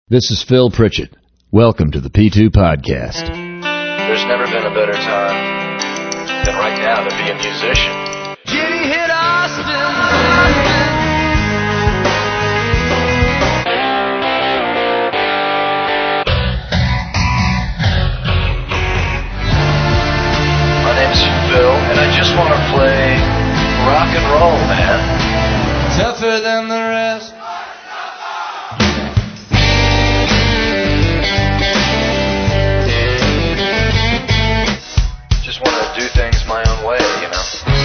This is Phil Pritchett. Welcome to the P2 Podcast. There's never been a better time than right now to be a musician. Jenny hit Austin. My name's Phil, and I just want to play rock and roll, man. Tougher than the rest. Just want to do things my own way, you know.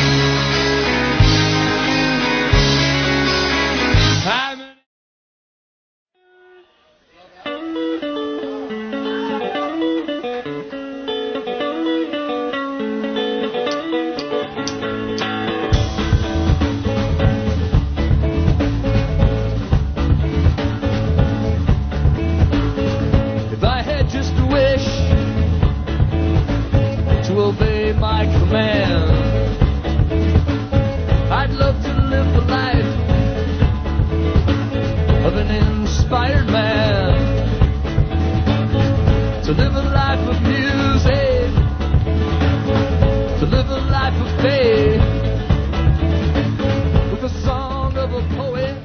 If I had just a wish to obey my command, I'd love to live the life of an inspired man, to live a life of music, to live a life of faith, with the song of a poet.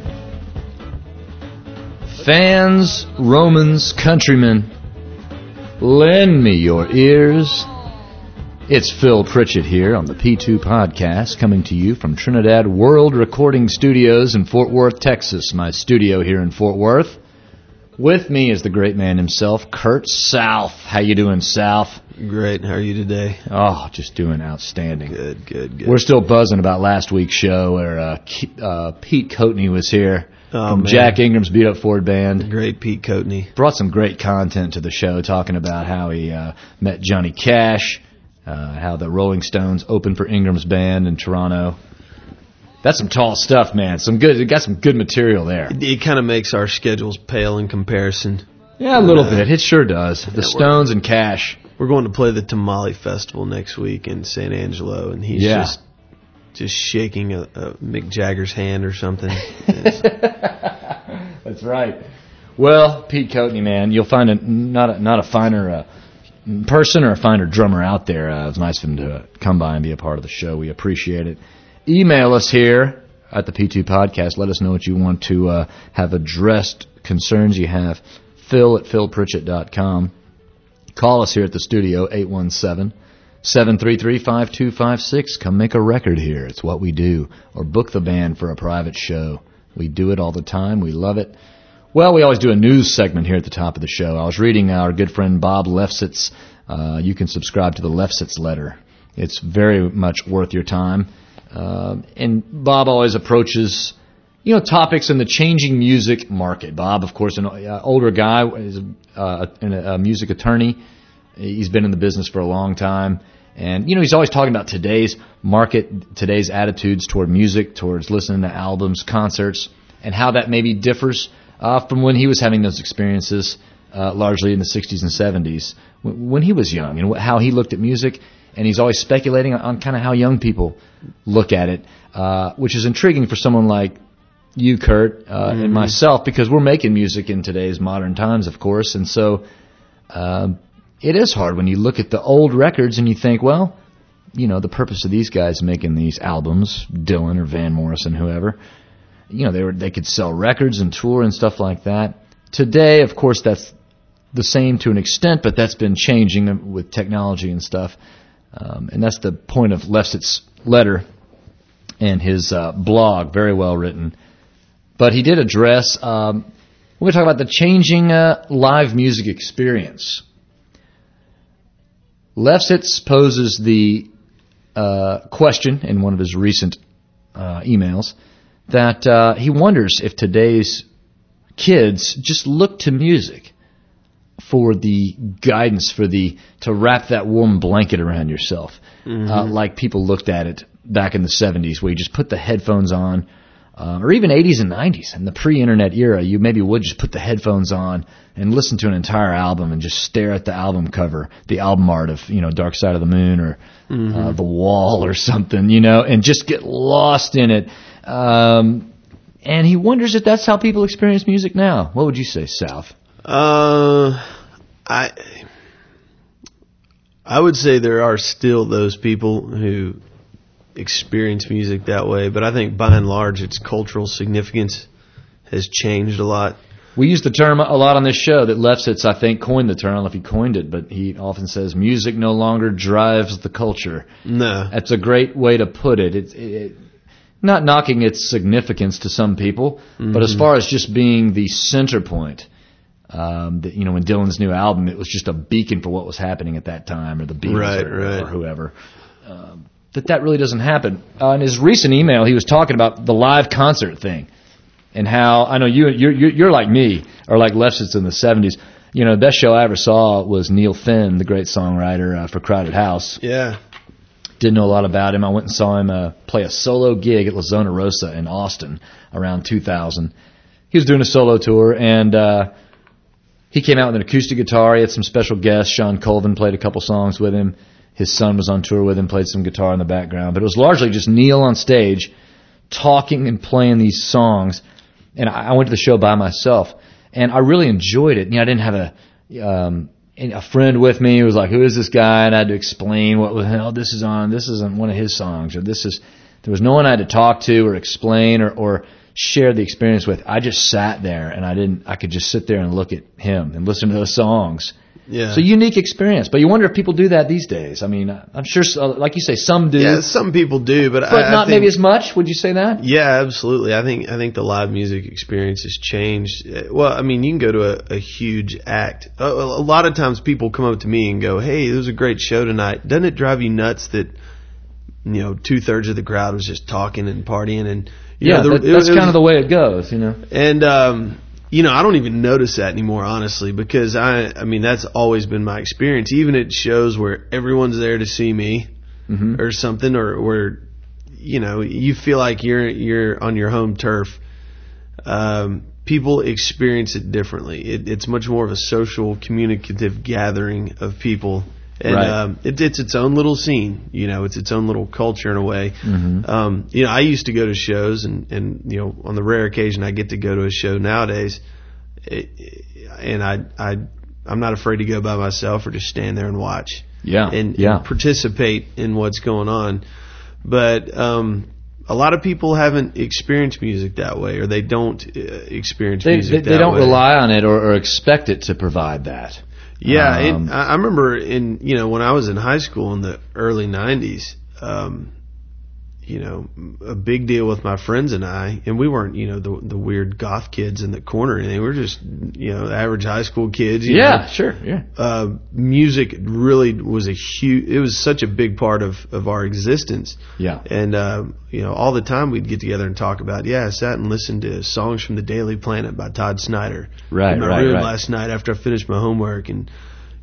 Fans, Romans, countrymen, lend me your ears. It's Phil Pritchett here on the P2 Podcast, coming to you from Trinidad World Recording Studios in Fort Worth, Texas, my studio here in Fort Worth. With me is the great man himself, Kurt South. How you doing, South? Great. How are you today? Oh, just doing outstanding. Good. We're still buzzing about last week's show where Pete Coatney was here from Jack Ingram's Beat Up Ford Band. Great Pete Coatney. Brought some great content to the show, talking about how he met Johnny Cash, how the Rolling Stones opened for Ingram's band in Toronto. That's some tall stuff, man. It got some good material there. It kind of makes our schedules pale in comparison. Yeah, a little bit. It sure does. The Stones and Cash. We're going to play the Tamale Festival next week in San Angelo, and he's just shaking a Mick Jagger's hand or something. That's right. Well, Pete Coatney, man, you'll find not a finer person or a finer drummer out there. It's nice of him to come by and be a part of the show. We appreciate it. Email us here at the P2 Podcast. Let us know what you want to have addressed, concerns you have. Phil@philpritchett.com. Call us here at the studio, 817-733-5256. Come make a record here. It's what we do. Or book the band for a private show. We do it all the time. We love it. Well, we always do a news segment here at the top of the show. I was reading our good friend Bob Lefsetz. You can subscribe to the Lefsetz letter. It's very much worth your time. And Bob always approaches, topics in the changing music market. Bob, of course, an older guy, is a music attorney. He's been in the business for a long time. And, he's always talking about today's market, today's attitudes toward music, towards listening to albums, concerts, and how that maybe differs from when he was having those experiences, largely in the 60s and 70s, when he was young, and how he looked at music. And he's always speculating on kind of how young people look at it, which is intriguing for someone like you, Kurt, and myself, because we're making music in today's modern times, of course. And so it is hard when you look at the old records and you think, well, the purpose of these guys making these albums, Dylan or Van Morrison, whoever, they could sell records and tour and stuff like that. Today, of course, that's the same to an extent, but that's been changing with technology and stuff. And that's the point of Lefsetz's letter and his blog, very well written. But he did address, we're going to talk about the changing live music experience. Lefsetz poses the question in one of his recent emails that he wonders if today's kids just look to music for the guidance, to wrap that warm blanket around yourself, like people looked at it back in the 70s, where you just put the headphones on, or even 80s and 90s, in the pre-internet era, you maybe would just put the headphones on and listen to an entire album and just stare at the album cover, the album art of, Dark Side of the Moon or The Wall or something, and just get lost in it. And he wonders if that's how people experience music now. What would you say, South? I would say there are still those people who experience music that way, but I think by and large its cultural significance has changed a lot. We use the term a lot on this show that Lefsetz, I think, coined the term. I don't know if he coined it, but he often says music no longer drives the culture. No. That's a great way to put it. It not knocking its significance to some people, but as far as just being the center point, when Dylan's new album, it was just a beacon for what was happening at that time, or the Beatles or whoever. That really doesn't happen. In his recent email, he was talking about the live concert thing. And how, I know you're like me, or like Lefsetz in the 70s. You know, the best show I ever saw was Neil Finn, the great songwriter for Crowded House. Yeah. Didn't know a lot about him. I went and saw him play a solo gig at La Zona Rosa in Austin around 2000. He was doing a solo tour, and he came out with an acoustic guitar. He had some special guests. Sean Colvin played a couple songs with him. His son was on tour with him, played some guitar in the background. But it was largely just Neil on stage talking and playing these songs. And I went to the show by myself, and I really enjoyed it. You know, I didn't have a friend with me who was like, "Who is this guy?" And I had to explain this is on. This isn't one of his songs, or this is. There was no one I had to talk to or explain or share the experience with. I just sat there, and I could just sit there and look at him and listen to those songs. Yeah. It's a unique experience, but you wonder if people do that these days. I mean, I'm sure, like you say, some do. Yeah, some people do, but I not think, maybe as much. Would you say that? Yeah, absolutely. I think the live music experience has changed. Well, I mean, you can go to a huge act. A lot of times, people come up to me and go, "Hey, it was a great show tonight." Doesn't it drive you nuts that 2/3 of the crowd was just talking and partying? And that's kind of the way it goes, And I don't even notice that anymore, honestly, because I mean, that's always been my experience. Even at shows where everyone's there to see me or something, or where, you feel like you're on your home turf. People experience it differently. It's much more of a social, communicative gathering of people. And right. It's its own little scene, it's its own little culture in a way. I used to go to shows, and on the rare occasion I get to go to a show nowadays, and I'm not afraid to go by myself or just stand there and watch. And participate in what's going on. But a lot of people haven't experienced music that way, or they don't experience music that way. They don't rely on it or expect it to provide that. Yeah, I remember when I was in high school in the early 90s, a big deal with my friends and I, and we weren't, the weird goth kids in the corner or anything. We were just, average high school kids. Sure. Music really was it was such a big part of our existence. Yeah. And, all the time we'd get together and talk about, I sat and listened to songs from the Daily Planet by Todd Snyder. Right, in my room last night after I finished my homework. And,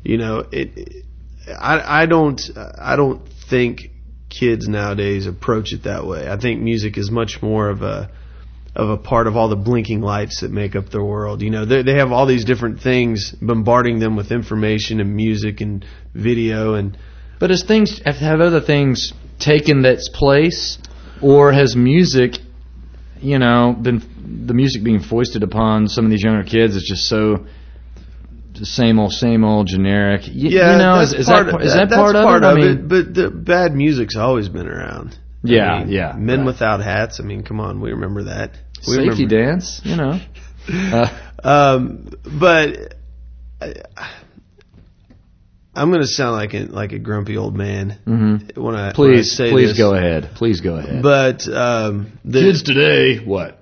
I don't think kids nowadays approach it that way. I think music is much more of a part of all the blinking lights that make up their world. They have all these different things bombarding them with information and music and video. But have other things taken its place, or has music, been the music being foisted upon some of these younger kids is just so the same old generic. Is that part of it? But the bad music's always been around. Men Without Hats. I mean, come on, we remember that. Safety Dance. But I'm going to sound like a grumpy old man when I say please this. Go ahead. Please go ahead. But kids today, what?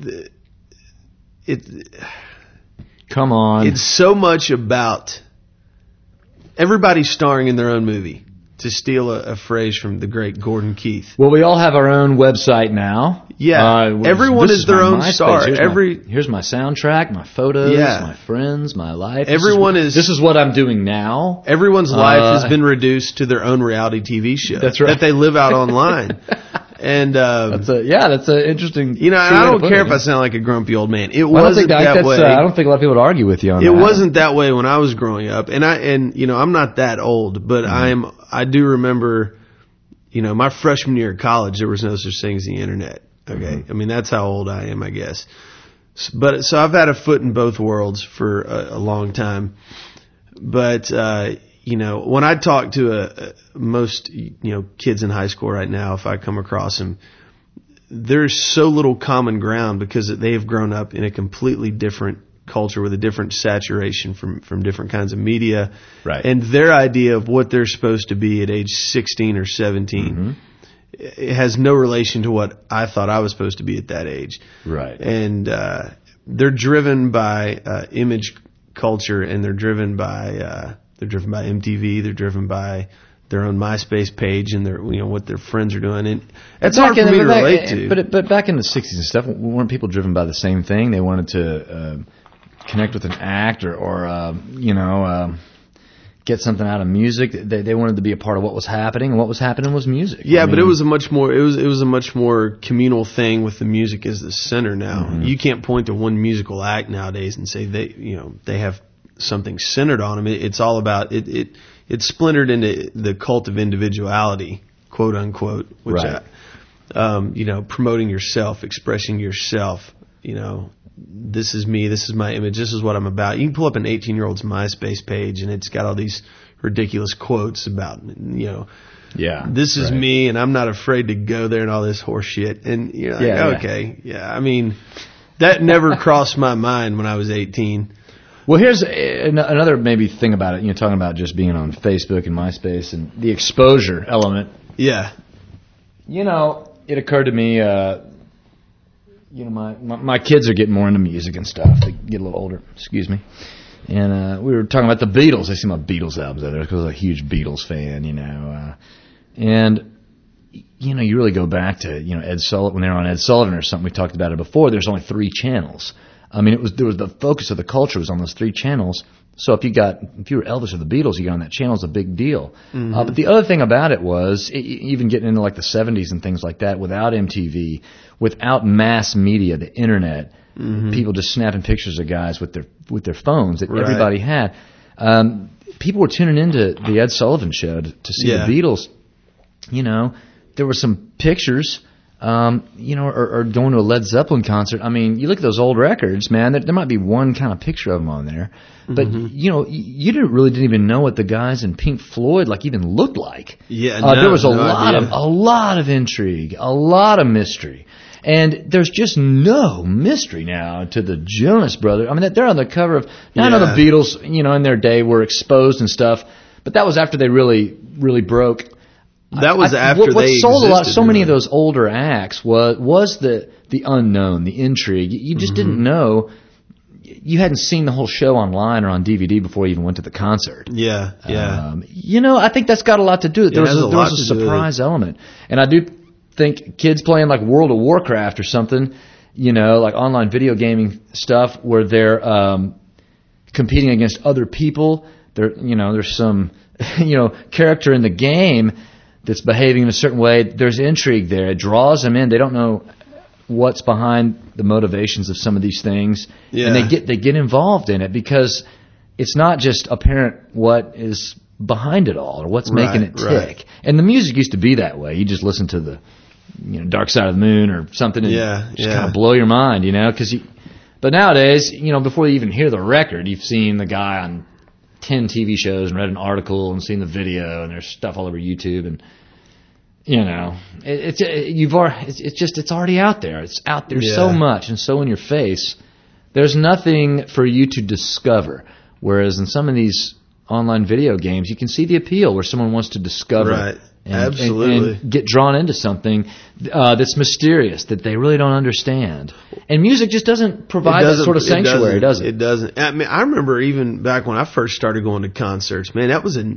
Come on. It's so much about everybody starring in their own movie, to steal a phrase from the great Gordon Keith. Well, we all have our own website now. Yeah. Everyone is their own star. Here's my soundtrack, my photos, my friends, my life. This is what I'm doing now. Everyone's life has been reduced to their own reality TV show. That's right. That they live out online. And that's an interesting. I don't care if I sound like a grumpy old man. It wasn't that way. I don't think a lot of people would argue with you on that. It wasn't that way when I was growing up, and I'm not that old, but I do remember, my freshman year of college, there was no such thing as the internet. Okay, I mean, that's how old I am, I guess. But so I've had a foot in both worlds for a long time. But when I talk to most kids in high school right now, if I come across them, there's so little common ground because they have grown up in a completely different culture with a different saturation from different kinds of media. Right. And their idea of what they're supposed to be at age 16 or 17 it has no relation to what I thought I was supposed to be at that age. Right. And they're driven by image culture, and they're driven by MTV. They're driven by their own MySpace page and their what their friends are doing. And it's hard for me to relate to. But back in the 60s and stuff, weren't people driven by the same thing? They wanted to connect with an act or get something out of music. They wanted to be a part of what was happening, and what was happening was music. Yeah, but it was a much more communal thing with the music as the center now. Mm-hmm. You can't point to one musical act nowadays and say they have something centered on them. It's all about it. It's splintered into the cult of individuality, quote unquote, which promoting yourself, expressing yourself. This is me. This is my image. This is what I'm about. You can pull up an 18-year-old's MySpace page, and it's got all these ridiculous quotes about, this is me, and I'm not afraid to go there, and all this horse shit. And I mean, that never crossed my mind when I was 18. Well, here's another maybe thing about it. Talking about just being on Facebook and MySpace and the exposure element. Yeah. It occurred to me. My kids are getting more into music and stuff. They get a little older. Excuse me. And we were talking about the Beatles. I see my Beatles albums out there because I was a huge Beatles fan, And you really go back to Ed Sullivan when they were on Ed Sullivan or something. We talked about it before. There's only 3 channels. I mean, there was the focus of the culture was on those 3 channels. So if you were Elvis or the Beatles, you got on that channel, it's a big deal. Mm-hmm. But the other thing about it was, even getting into like the 70s and things like that, without MTV, without mass media, the internet, people just snapping pictures of guys with their phones that everybody had. People were tuning into the Ed Sullivan Show to see the Beatles. There were some pictures. Or going to a Led Zeppelin concert. I mean, you look at those old records, man, there might be one kind of picture of them on there. But, you didn't even know what the guys in Pink Floyd even looked like. Yeah, there was a lot of intrigue, a lot of mystery. And there's just no mystery now to the Jonas Brothers. I mean, they're on the cover of, I know the Beatles, in their day were exposed and stuff, but that was after they really, really broke. That was after what they sold existed, so many of those older acts was the unknown, the intrigue. You just didn't know. You hadn't seen the whole show online or on DVD before you even went to the concert. Yeah. I think that's got a lot to do with it. There was a surprise element. And I do think kids playing like World of Warcraft or something, like online video gaming stuff where they're competing against other people. There's some character in the game that's behaving in a certain way. There's intrigue there. It draws them in. They don't know what's behind the motivations of some of these things, and they get involved in it because it's not just apparent what is behind it all or what's making it tick. Right. And the music used to be that way. You just listen to the Dark Side of the Moon or something, and just kind of blow your mind, But nowadays, before you even hear the record, you've seen the guy on 10 TV shows and read an article and seen the video, and there's stuff all over YouTube, and it's already out there. It's out there so much and so in your face. There's nothing for you to discover. Whereas in some of these online video games, you can see the appeal where someone wants to discover and get drawn into something that's mysterious that they really don't understand. And music just doesn't provide that sort of sanctuary, does it? It doesn't. I mean, I remember even back when I first started going to concerts, man, that was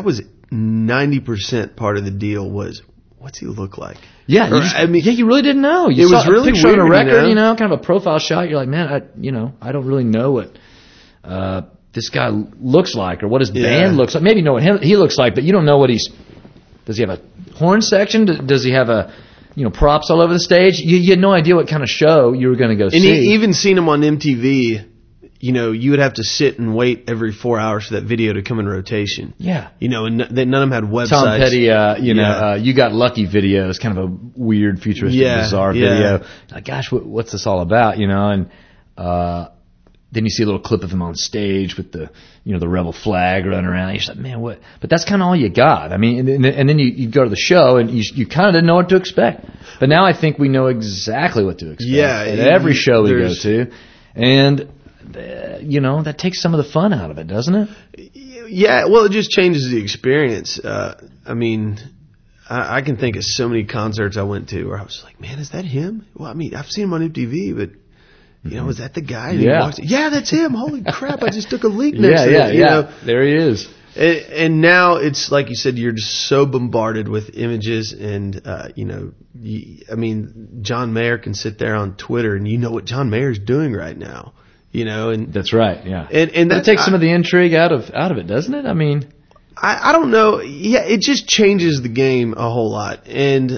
90% part of the deal was, what's he look like? Yeah, you really didn't know. You saw was really a picture weird, on a record, kind of a profile shot. You're like, man, I don't really know what this guy looks like or what his band looks like. Maybe you know what he looks like, but you don't know what does he have a horn section? Does he have props all over the stage? You had no idea what kind of show you were going to go see. And even seen him on MTV, you would have to sit and wait every 4 hours for that video to come in rotation. Yeah. And none of them had websites. Tom Petty, You Got Lucky video is kind of a weird, futuristic, bizarre video. Like, gosh, what's this all about, And Then you see a little clip of him on stage with the rebel flag running around. You're just like, man, what? But that's kind of all you got. I mean, and then you go to the show and you kind of didn't know what to expect. But now I think we know exactly what to expect. Yeah, at every show we go to, and that takes some of the fun out of it, doesn't it? Yeah, well, it just changes the experience. I mean, I can think of so many concerts I went to where I was like, man, is that him? Well, I mean, I've seen him on MTV, but is that the guy? And Yeah. he walks, yeah, that's him. Holy crap! I just took a leak next to him. Yeah. There he is. And now it's like you said, you're just so bombarded with images, and I mean, John Mayer can sit there on Twitter, and you know what John Mayer's doing right now. And That's right. Yeah, and that takes some of the intrigue out of it, doesn't it? I mean, I don't know. Yeah, it just changes the game a whole lot, and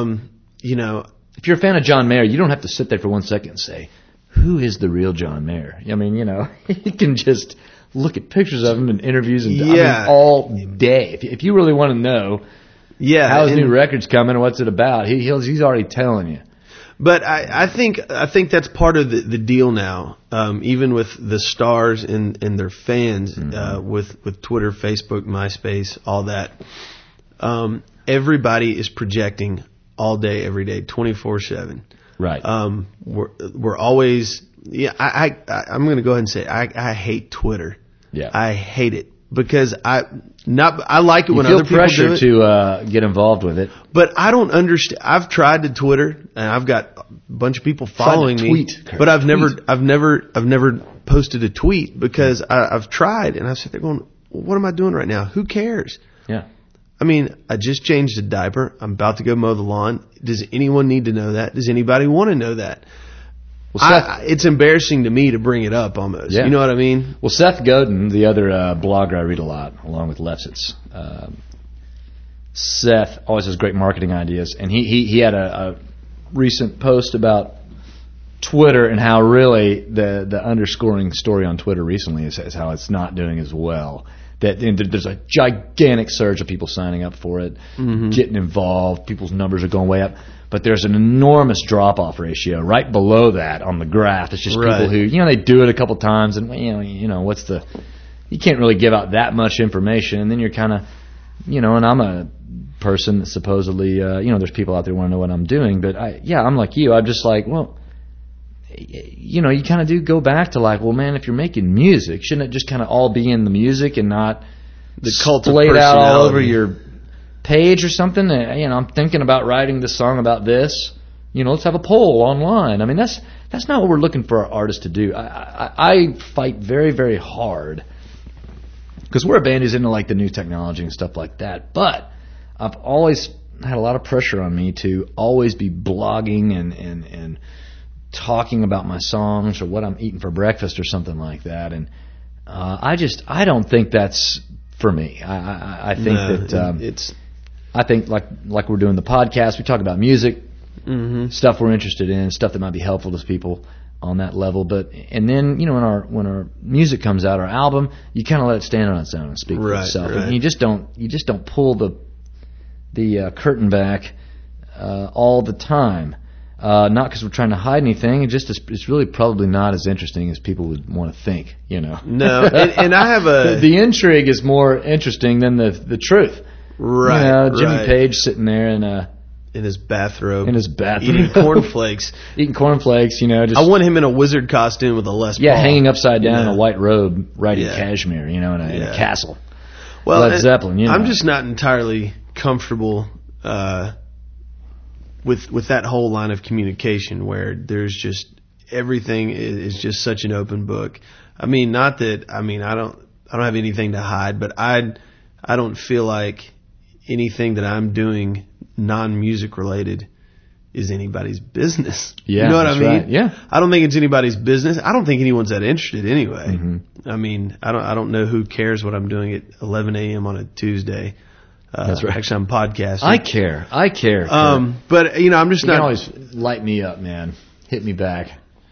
if you're a fan of John Mayer, you don't have to sit there for 1 second and say, who is the real John Mayer? I mean, you can just look at pictures of him and interviews and all day. If you really want to know how his new record's coming and what's it about, he's already telling you. But I think that's part of the deal now, even with the stars and their fans, with Twitter, Facebook, MySpace, all that. Everybody is projecting all day, every day, 24/7. Right. We're always, I'm going to go ahead and say I hate Twitter. Yeah. I hate it because I like it when other people do it. You feel pressure to get involved with it. But I don't understand. I've tried to Twitter and I've got a bunch of people following me. Tweet, Kurt. But I've never posted a tweet because I've tried and I've sat there going, what am I doing right now? Who cares? Yeah. I mean, I just changed a diaper. I'm about to go mow the lawn. Does anyone need to know that? Does anybody want to know that? Well, it's embarrassing to me to bring it up almost. Yeah. You know what I mean? Well, Seth Godin, the other blogger I read a lot, along with Lefsitz, Seth always has great marketing ideas, and he had a recent post about Twitter and how really the underscoring story on Twitter recently is how it's not doing as well. That there's a gigantic surge of people signing up for it, getting involved. People's numbers are going way up. But there's an enormous drop-off ratio right below that on the graph. It's just people who, they do it a couple times, and you can't really give out that much information, and then you're kind of, and I'm a person that supposedly, there's people out there who want to know what I'm doing, but I'm like you. I'm just like, well, you kind of do go back to like, well, man, if you're making music, shouldn't it just kind of all be in the music and not the cult of splayed out all over personality. your page or something? I'm thinking about writing this song about this. Let's have a poll online. I mean, that's not what we're looking for our artists to do. I fight very, very hard because we're a band who's into like the new technology and stuff like that. But I've always had a lot of pressure on me to always be blogging and talking about my songs or what I'm eating for breakfast or something like that. And I don't think that's for me. I think that I think like we're doing the podcast, we talk about music, stuff we're interested in, stuff that might be helpful to people on that level. And then when our music comes out, our album, you kind of let it stand on its own and speak for itself. Right. And you just don't pull the curtain back all the time. Not because we're trying to hide anything. It's really probably not as interesting as people would want to think. No, and I have the intrigue is more interesting than the truth. Right. Jimmy Page sitting there in his bathrobe, eating cornflakes. Just I want him in a wizard costume with a Les Paul. Hanging upside down in a white robe, writing cashmere. In a castle. Well, Led Zeppelin. I'm just not entirely comfortable with that whole line of communication where there's just everything is just such an open book. I mean, not that I don't have anything to hide, but I don't feel like anything that I'm doing non-music related is anybody's business. Yeah, you know what I mean? Right. Yeah. I don't think it's anybody's business. I don't think anyone's that interested anyway. I mean, I don't know who cares what I'm doing at 11 a.m. on a Tuesday. That's right. Actually, I'm podcasting. I care. But I'm just you not. can always light me up, man. Hit me back.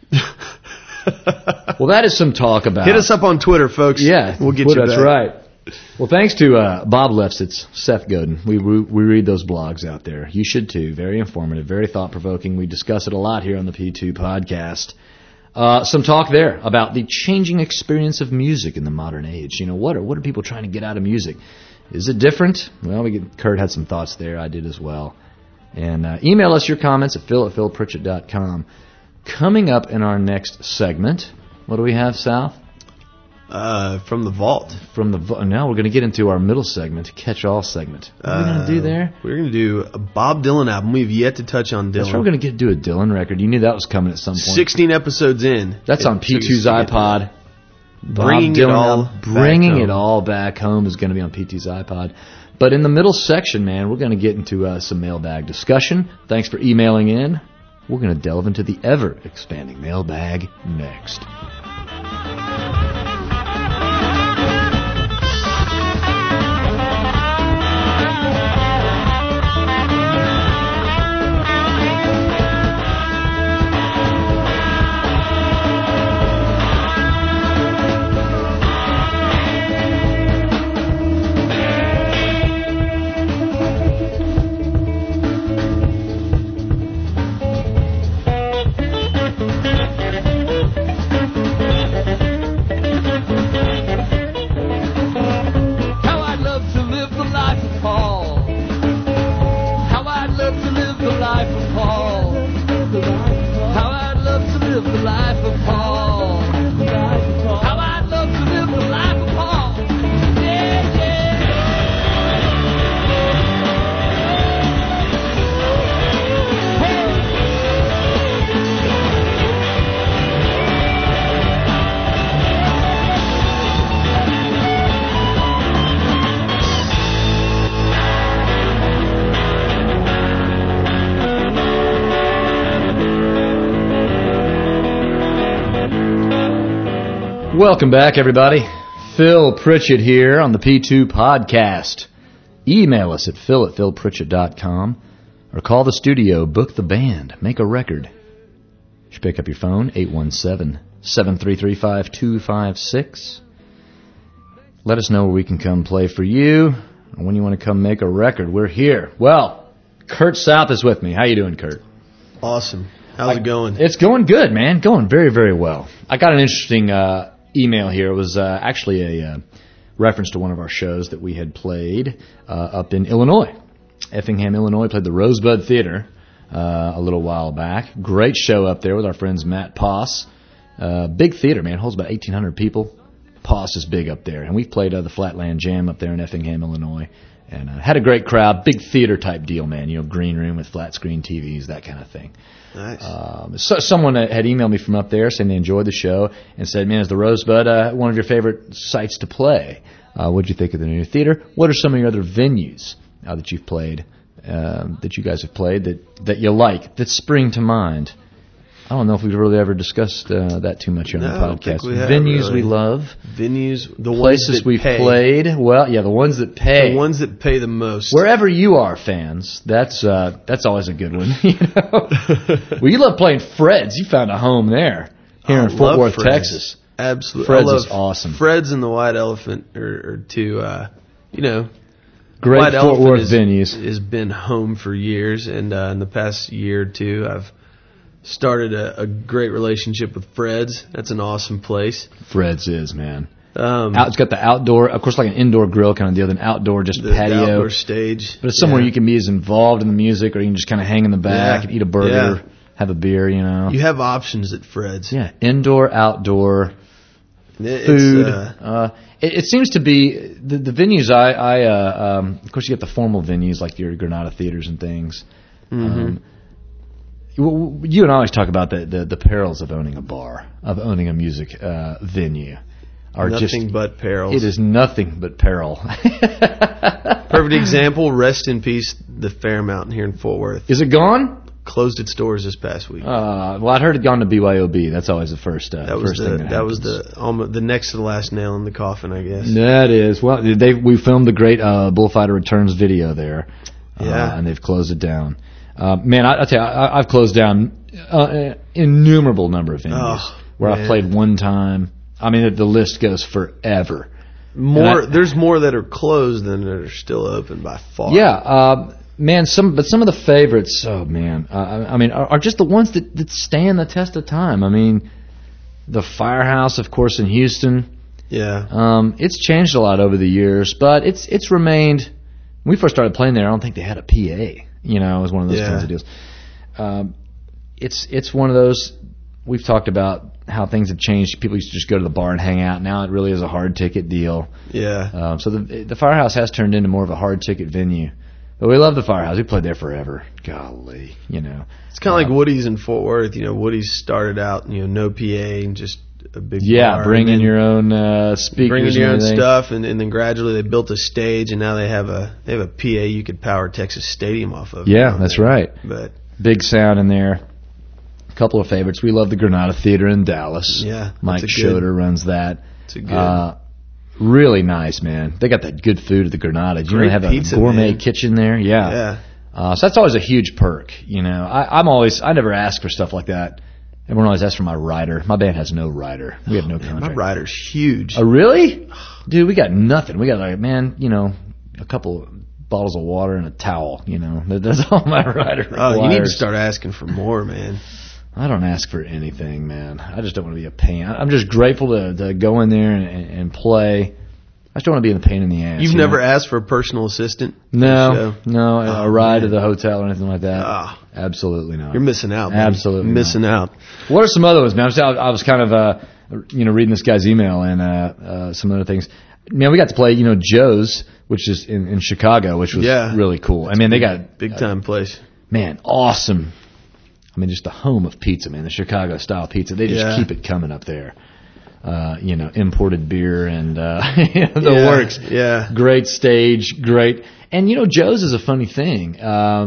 Well, that is some talk about. Hit us up on Twitter, folks. Yeah, we'll get you That's back. right. Well, thanks to Bob Lefsitz, Seth Godin. We read those blogs out there. You should too. Very informative, very thought-provoking. We discuss it a lot here on the P2 podcast. Some talk there about the changing experience of music in the modern age. What are people trying to get out of music? Is it different? Well, Kurt had some thoughts there. I did as well. And email us your comments at phil@philpritchett.com. Coming up in our next segment, what do we have, Sal? From the vault. Now we're going to get into our middle segment, catch-all segment. What are we going to do there? We're going to do a Bob Dylan album. We've yet to touch on Dylan. That's right, we're going to do a Dylan record. You knew that was coming at some point. 16 episodes in. That's on P2's iPod. Bringing it all back home is going to be on P2's iPod. But in the middle section, man, we're going to get into some mailbag discussion. Thanks for emailing in. We're going to delve into the ever-expanding mailbag next. Welcome back, everybody. Phil Pritchett here on the P2 Podcast. Email us at phil@philpritchett.com or call the studio, book the band, make a record. You should pick up your phone, 817-733-5256. Let us know where we can come play for you or when you want to come make a record. We're here. Well, Kurt South is with me. How you doing, Kurt? Awesome. How's it going? It's going good, man. Going very, very well. I got an interesting email here. It was actually a reference to one of our shows that we had played up in Illinois. Effingham, Illinois. Played the Rosebud Theater a little while back. Great show up there with our friends Matt Poss. Big theater, man. Holds about 1,800 people. Poss is big up there. And we played the Flatland Jam up there in Effingham, Illinois. And had a great crowd. Big theater type deal, man. Green room with flat screen TVs, that kind of thing. Nice. So someone had emailed me from up there saying they enjoyed the show and said, man, is the Rosebud one of your favorite sites to play? What did you think of the new theater? What are some of your other venues that you've played, that you guys have played that you like, that spring to mind? I don't know if we've really ever discussed that too much on the podcast. Venues we love. Venues, the places we've played. Well, yeah, the ones that pay. The ones that pay the most. Wherever you are, fans, that's always a good one. Well, you love playing Fred's. You found a home there here in Fort Worth, Texas. Absolutely, Fred's is awesome. Fred's and the White Elephant are two, great White Fort Elephant Worth venues. Has been home for years, and in the past year or two, I've started a great relationship with Fred's. That's an awesome place. Fred's is, man. It's got the outdoor, of course, like an indoor grill kind of deal, an outdoor patio. The outdoor stage. But it's somewhere you can be as involved in the music, or you can just kind of hang in the back and eat a burger, have a beer, You have options at Fred's. Yeah, indoor, outdoor, food. It seems to be, the venues of course, you get the formal venues like your Granada theaters and things. Mm-hmm. You and I always talk about the perils of owning a bar, of owning a music venue. Nothing but perils. It is nothing but peril. Perfect example, rest in peace, the Fairmount here in Fort Worth. Is it gone? Closed its doors this past week. Well, I'd heard it gone to BYOB. That's always the first thing that was the next to the last nail in the coffin, I guess. That is. Well, we filmed the great Bullfighter Returns video there. And they've closed it down. Man, I tell you, I've closed down innumerable number of venues where I've played one time. I mean, the list goes forever. There's more that are closed than that are still open by far. Yeah, man. Some of the favorites. Oh man, I mean, are just the ones that stand the test of time. I mean, The Firehouse, of course, in Houston. Yeah. It's changed a lot over the years, but it's remained. When we first started playing there, I don't think they had a PA. You know, it was one of those kinds of deals. It's one of those. We've talked about how things have changed. People used to just go to the bar and hang out. Now it really is a hard ticket deal. Yeah. So the Firehouse has turned into more of a hard ticket venue. But we love the Firehouse. We played there forever. Golly, you know. It's kind of like Woody's in Fort Worth. You know, Woody's started out, you know, no PA and just a big bar. Bring in your own speakers, bring in your own everything. stuff, and then gradually they built a stage, and now they have a PA you could power Texas Stadium off of. Yeah, that's right. But big sound in there. A couple of favorites. We love the Granada Theater in Dallas. Yeah, Mike Schroeder runs that. It's a good. Really nice, man. They got that good food at the Granada. Do you know they have pizza, a gourmet man. kitchen there? Yeah. Yeah. So that's always a huge perk. You know, I never ask for stuff like that. Everyone always asks for my rider. My band has no rider. We have no contract. My rider's huge. Oh, really? Dude, we got nothing. We got like, man, you know, a couple bottles of water and a towel. You know, that's all my rider requires. Oh, you need to start asking for more, man. I don't ask for anything, man. I just don't want to be a pain. I'm just grateful to go in there and play. I just don't want to be in the pain in the ass. You've never asked for a personal assistant? No, a ride to the hotel or anything like that. Oh, absolutely not. You're missing out, man. Absolutely missing out. What are some other ones, man? I was kind of, reading this guy's email and some other things. Man, we got to play, Joe's, which is in Chicago, which was really cool. I mean, they got big time place. Man, awesome. I mean, just the home of pizza, man. The Chicago style pizza. They just keep it coming up there. Imported beer and the works. Yeah. Great stage, great. And Joe's is a funny thing.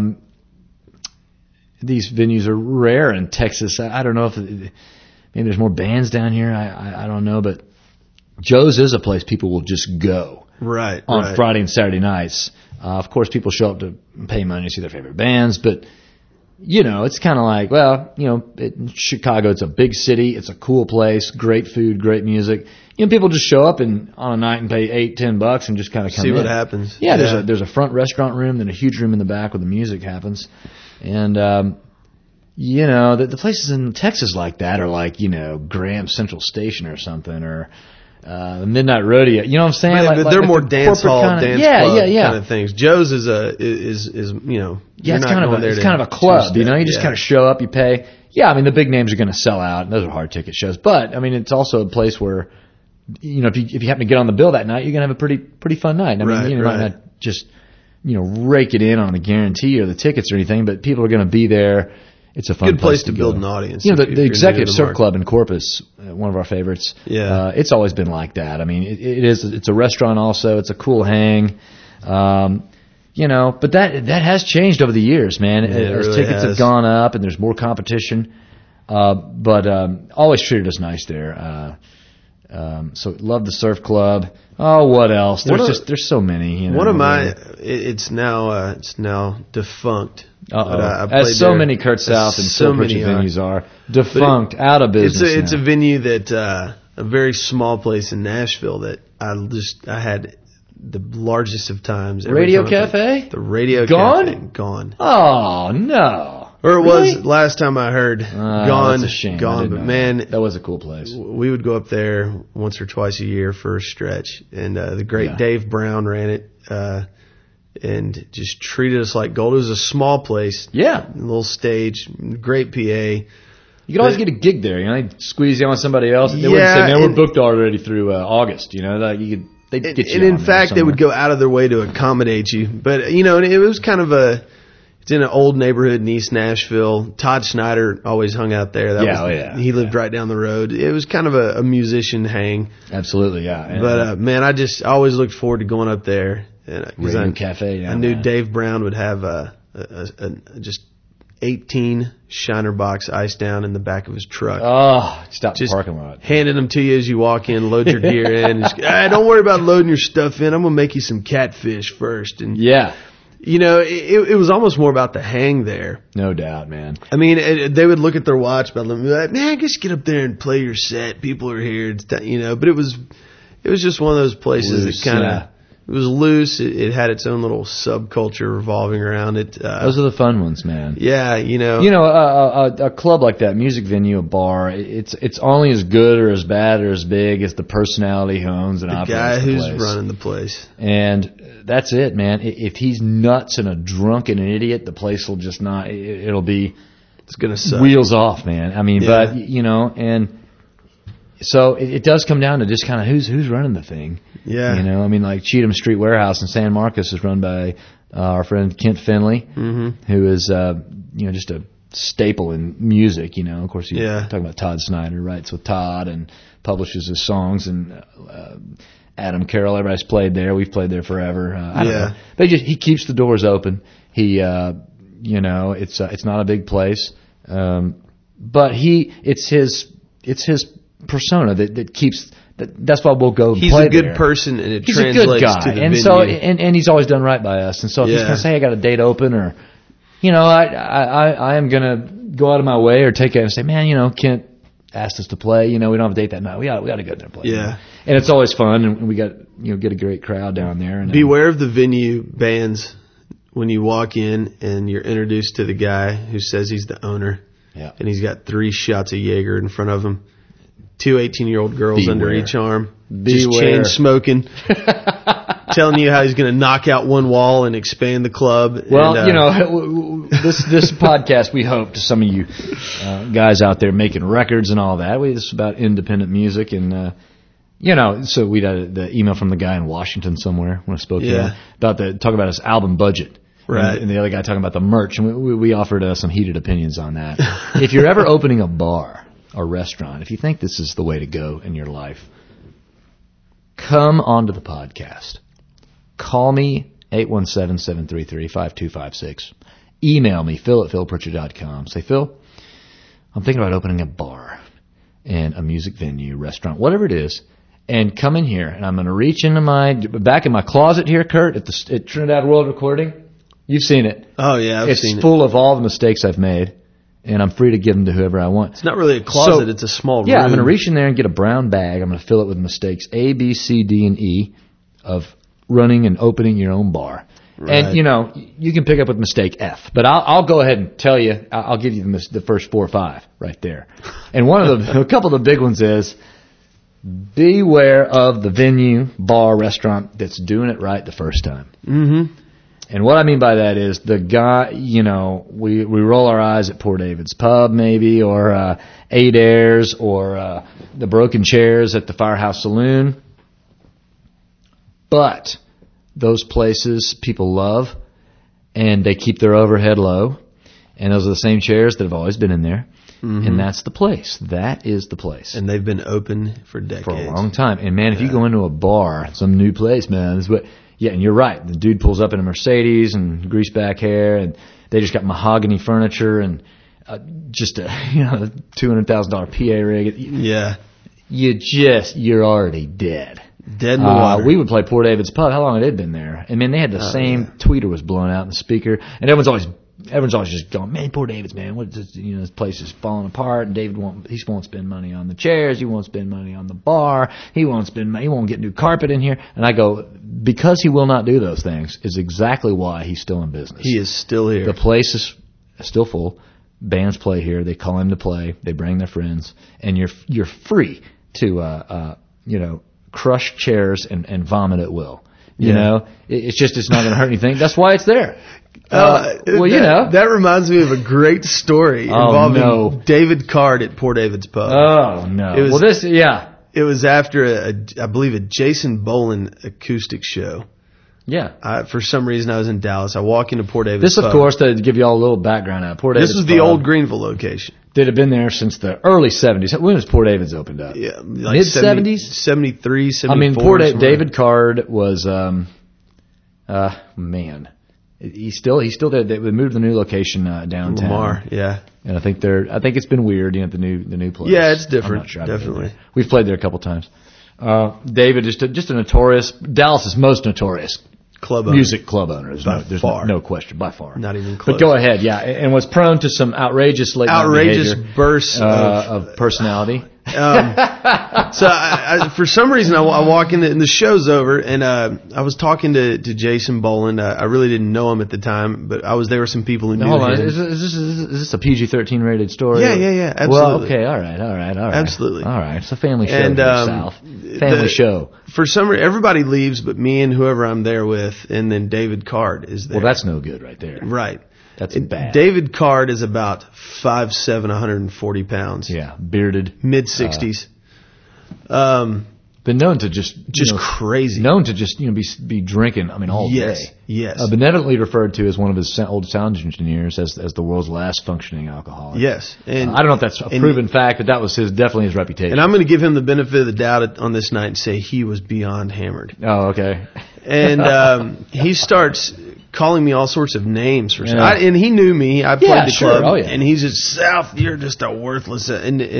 These venues are rare in Texas. I don't know if maybe there's more bands down here. I don't know, but Joe's is a place people will just go. Right. On Friday and Saturday nights. Of course, people show up to pay money to see their favorite bands, but it's kind of like, well, in Chicago, it's a big city. It's a cool place. Great food, great music. People just show up on a night and pay $8-10 and just kind of come see in. What happens. Yeah, there's a front restaurant room, then a huge room in the back where the music happens. And, the places in Texas like that are like, Graham Central Station or something, or the Midnight Rodeo. You know what I'm saying? But they're more dance hall, dance club kind of things. Joe's is it's kind of a club. You just kind of show up, you pay. Yeah, I mean the big names are going to sell out, and those are hard ticket shows. But I mean it's also a place where if you happen to get on the bill that night, you're going to have a pretty fun night. I mean you might not just rake it in on the guarantee or the tickets or anything, but people are going to be there. It's a fun good place to go. build an audience. The Executive Surf Club in Corpus, one of our favorites. Yeah, it's always been like that. I mean, it's a restaurant also. It's a cool hang. But that has changed over the years, man. As really tickets have gone up and there's more competition. But always treated us nice there. So love the Surf Club. Oh, what else? There's so many. One of my it's now defunct. As so many Kurt South and so many venues are defunct, out of business. It's a venue that a very small place in Nashville that I had the largest of times. Radio Cafe? The Radio Cafe gone. Oh no. Or it was last time I heard gone. That's a shame. Gone, but man, that was a cool place. We would go up there once or twice a year for a stretch, and the great Dave Brown ran it. And just treated us like gold. It was a small place. Yeah. A little stage, great PA. You could always get a gig there, They'd squeeze you on somebody else. They wouldn't say, man, we're booked already through August, Like they'd get you. And in fact, they would go out of their way to accommodate you. But, it was kind of it's in an old neighborhood in East Nashville. Todd Snyder always hung out there. He lived right down the road. It was kind of a musician hang. Absolutely, yeah. But, man, I always looked forward to going up there. Radio Cafe. I knew Dave Brown would have just 18 Shiner Box ice down in the back of his truck. Oh, stop the parking lot. Handing them to you as you walk in, load your gear in. Don't worry about loading your stuff in. I'm going to make you some catfish first. And it was almost more about the hang there. No doubt, man. I mean, they would look at their watch, but be like, man, just get up there and play your set. People are here. But it was just one of those places that kind of. It was loose. It had its own little subculture revolving around it. Those are the fun ones, man. Yeah, A club like that, music venue, a bar, it's only as good or as bad or as big as the personality who owns and operates the guy who's place. running the place. And that's it, man. If he's nuts and a drunk and an idiot, the place will just not. It'll be. It's gonna suck. Wheels off, man. I mean, Yeah. but and so it does come down to just kind of who's running the thing. Yeah. I mean, like Cheatham Street Warehouse in San Marcos is run by our friend Kent Finley, who is just a staple in music. Of course, you're talking about Todd Snyder, writes with Todd and publishes his songs, and Adam Carroll, everybody's played there. We've played there forever. I don't know. But he keeps the doors open. He, it's not a big place, but it's his persona that keeps. That's why we'll go. He's play a good there. person, and He's translates a good guy, to the and venue. so and he's always done right by us. And so if he's going to say, "I got a date open," or I am going to go out of my way or take it and say, "Man, Kent asked us to play. We don't have a date that night. We got to go there and play." Yeah, and it's always fun, and we got get a great crowd down there. And beware of the venue bands when you walk in and you're introduced to the guy who says he's the owner. Yeah, and he's got 3 shots of Jaeger in front of him. 2 18-year-old girls under each arm, just chain smoking, telling you how he's going to knock out one wall and expand the club. Well, this podcast, we hope to some of you guys out there making records and all that. This is about independent music, and so we got the email from the guy in Washington somewhere when I spoke to him about talk about his album budget. Right. And the other guy talking about the merch, and we offered some heated opinions on that. If you're ever opening a bar or restaurant, if you think this is the way to go in your life, come onto the podcast. Call me, 817-733-5256. Email me, phil@philpritchard.com. Say, Phil, I'm thinking about opening a bar and a music venue, restaurant, whatever it is, and come in here, and I'm going to reach into back in my closet here, Kurt, at Trinidad World Recording. You've seen it. Oh, yeah, I've seen it. It's full of all the mistakes I've made, and I'm free to give them to whoever I want. It's not really a closet, it's a small room. Yeah, I'm going to reach in there and get a brown bag. I'm going to fill it with mistakes A, B, C, D, and E of running and opening your own bar. Right. And, you can pick up with mistake F. But I'll go ahead and tell you, I'll give you the first 4 or 5 right there. And a couple of the big ones is, beware of the venue, bar, restaurant that's doing it right the first time. Mm-hmm. And what I mean by that is the guy, we roll our eyes at Poor David's Pub maybe, or Adair's, or the Broken Chairs at the Firehouse Saloon. But those places people love, and they keep their overhead low, and those are the same chairs that have always been in there. Mm-hmm. And that's the place. That is the place. And they've been open for decades. For a long time. And, man, if you go into a bar, some new place, man, yeah, and you're right. The dude pulls up in a Mercedes and greased back hair, and they just got mahogany furniture and just a $200,000 PA rig. Yeah. You're already dead. Dead in the water. We would play Poor David's Pub. How long had it been there? I mean, they had the same tweeter was blown out in the speaker, and everyone's always just going, man, Poor David's, man. What is this? This place is falling apart, and David won't spend money on the chairs. He won't spend money on the bar. He won't spend money. He won't get new carpet in here. And I go, because he will not do those things is exactly why he's still in business. He is still here. The place is still full. Bands play here. They call him to play. They bring their friends, and you're free to crush chairs and vomit at will. It's not going to hurt anything. That's why it's there. That reminds me of a great story involving David Card at Poor David's Pub. Oh, no. It was after I believe a Jason Boland acoustic show. Yeah. For some reason, I was in Dallas. I walk into Poor David's Pub. This, of course, to give you all a little background out. Poor David's This was Pub, the old Greenville location. That had been there since the early 70s. When was Poor David's opened up? Yeah, like mid-70s? 73, 74. I mean, Poor David Card was, man. He's still there. They moved to the new location downtown. Lamar, yeah. And I think it's been weird, the new place. Yeah, it's different. I'm not sure definitely. We've played there a couple times. David, just a notorious, Dallas's most notorious club owner. Music club owners. By There's far. no question, by far. Not even close. But go ahead, yeah. And was prone to some outrageous late night behavior, bursts of personality. So for some reason, I walk in and the show's over, and I was talking to Jason Boland. I really didn't know him at the time, but I was there with some people who knew Hold on, him. is this a PG-13 rated story? Yeah, absolutely. Well, okay, all right. Absolutely. All right, it's a family show And, in the South. Family show. For some reason, everybody leaves but me and whoever I'm there with, and then David Card is there. Well, that's no good right there. Right. That's bad. David Card is about 5'7", 140 pounds. Yeah, bearded. Mid-60s. Been known to just crazy. Known to just be drinking. I mean, all day. Yes. Benevolently referred to as one of his old sound engineers as the world's last functioning alcoholic. Yes, and I don't know if that's a proven fact, but that was definitely his reputation. And I'm going to give him the benefit of the doubt on this night and say he was beyond hammered. Oh, okay. And he starts calling me all sorts of names for Yeah. and he knew me. I played the sure. club, Oh, yeah. and he's just South. You're just a worthless.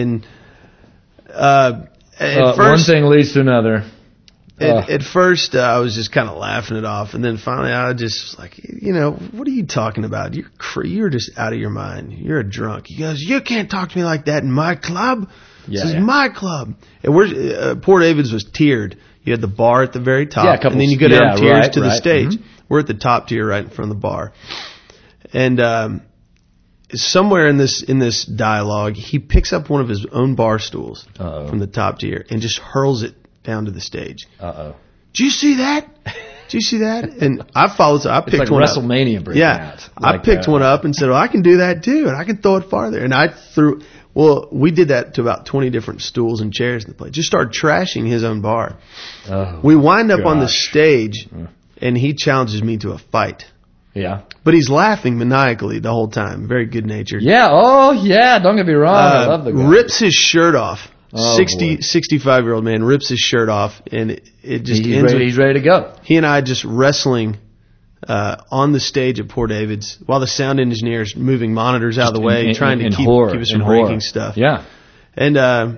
At One first, thing leads to another. at first, I was just kind of laughing it off, and then finally, I just was like, what are you talking about? You're just out of your mind. You're a drunk. He goes, you can't talk to me like that in my club. This is my club. And Port David's was tiered. You had the bar at the very top, and then you go down tiers to the stage. Mm-hmm. We're at the top tier, right in front of the bar. And somewhere in this dialogue, he picks up one of his own bar stools from the top tier and just hurls it down to the stage. Uh-oh. Did you see that? Did you see that? And I followed. So I picked it's like one WrestleMania up. breaking out. I picked one up and said, well, I can do that too, and I can throw it farther. And I threw. Well, we did that to about 20 different stools and chairs in the place. Just started trashing his own bar. Oh, we wind up on the stage, and he challenges me to a fight. Yeah. But he's laughing maniacally the whole time. Very good-natured. Yeah. Oh, yeah. Don't get me wrong. I love the guy. Rips his shirt off. Oh, 65-year-old man rips his shirt off, and it just ends with he's ready to go. he and I just wrestling on the stage at Port David's while the sound engineer's moving monitors out of the way, trying to keep us from breaking stuff. Yeah. And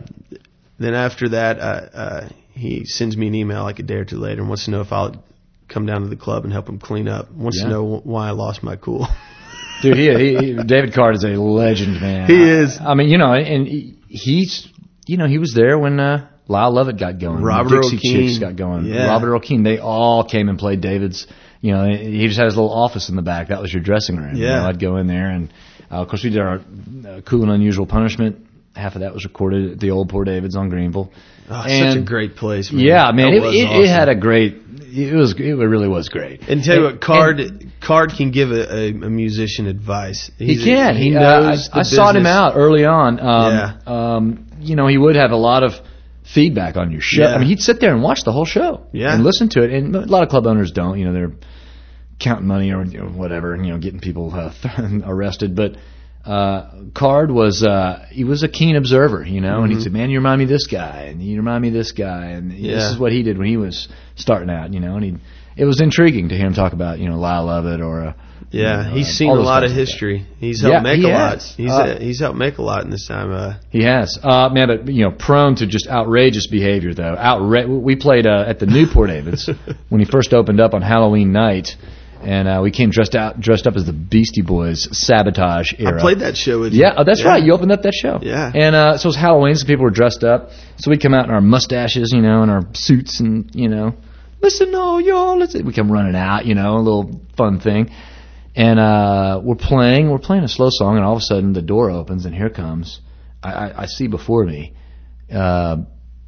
then after that, he sends me an email like a day or two later and wants to know if I'll come down to the club and help him clean up. Wants to know why I lost my cool. Dude, he David Card is a legend, man. He is. I mean, and he's, he was there when Lyle Lovett got going. Robert Dixie O'Keen. Chicks got going. Yeah. Robert O'Keen. They all came and played David's. He just had his little office in the back. That was your dressing room. Yeah. I'd go in there, and of course we did our Cool and Unusual Punishment. Half of that was recorded at the old Port David's on Greenville. Oh, such a great place, man. Yeah, man, That was awesome. it had a great. It really was great. And tell you what, Card can give a musician advice. He can. He knows. I sought him out early on. Yeah. He would have a lot of feedback on your show. Yeah. I mean, he'd sit there and watch the whole show. Yeah. And listen to it. And a lot of club owners don't. They're counting money or whatever, and getting people arrested. But Card was he was a keen observer, and he'd say, "Man, you remind me of this guy, and you remind me of this guy, and this is what he did when he was starting out." And it was intriguing to hear him talk about Lyle Lovett or he's seen a lot of history. He's helped make a lot. He's helped make a lot in this time. He has, man, but prone to just outrageous behavior though. We played at the Newport David's when he first opened up on Halloween night. And we came dressed up as the Beastie Boys Sabotage era. I played that show with you. Yeah, that's right. You opened up that show. Yeah. And so it was Halloween, so people were dressed up. So we'd come out in our mustaches, and our suits, and listen, y'all, we come running out, a little fun thing. And we're playing a slow song, and all of a sudden the door opens, and here comes, I see before me, a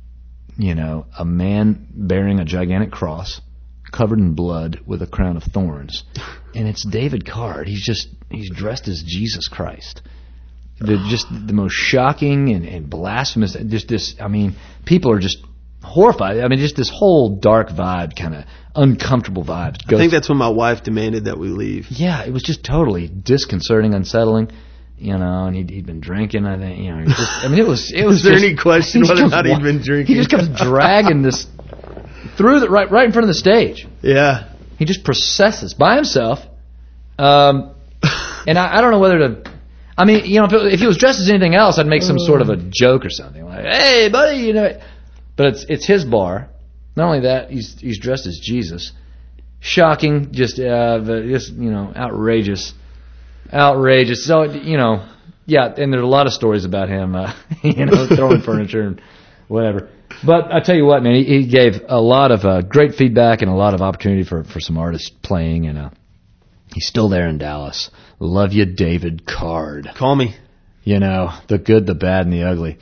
man bearing a gigantic cross, covered in blood with a crown of thorns, and it's David Card. He's dressed as Jesus Christ. The most shocking and blasphemous. People are just horrified. I mean, just this whole dark vibe, kind of uncomfortable vibe. I think that's when my wife demanded that we leave. Yeah, it was just totally disconcerting, unsettling. And he'd been drinking. I think, it was. Is there any question whether or not he'd been drinking? He just comes dragging this through right in front of the stage. Yeah. He just processes by himself. And I don't know whether to. I mean, if he was dressed as anything else, I'd make some sort of a joke or something like, "Hey, buddy," But it's his bar. Not only that, he's dressed as Jesus, shocking, just outrageous. So yeah, and there's a lot of stories about him, throwing furniture and whatever. But I tell you what, man, he gave a lot of great feedback and a lot of opportunity for some artists playing, and he's still there in Dallas. Love you, David Card. Call me. The good, the bad, and the ugly.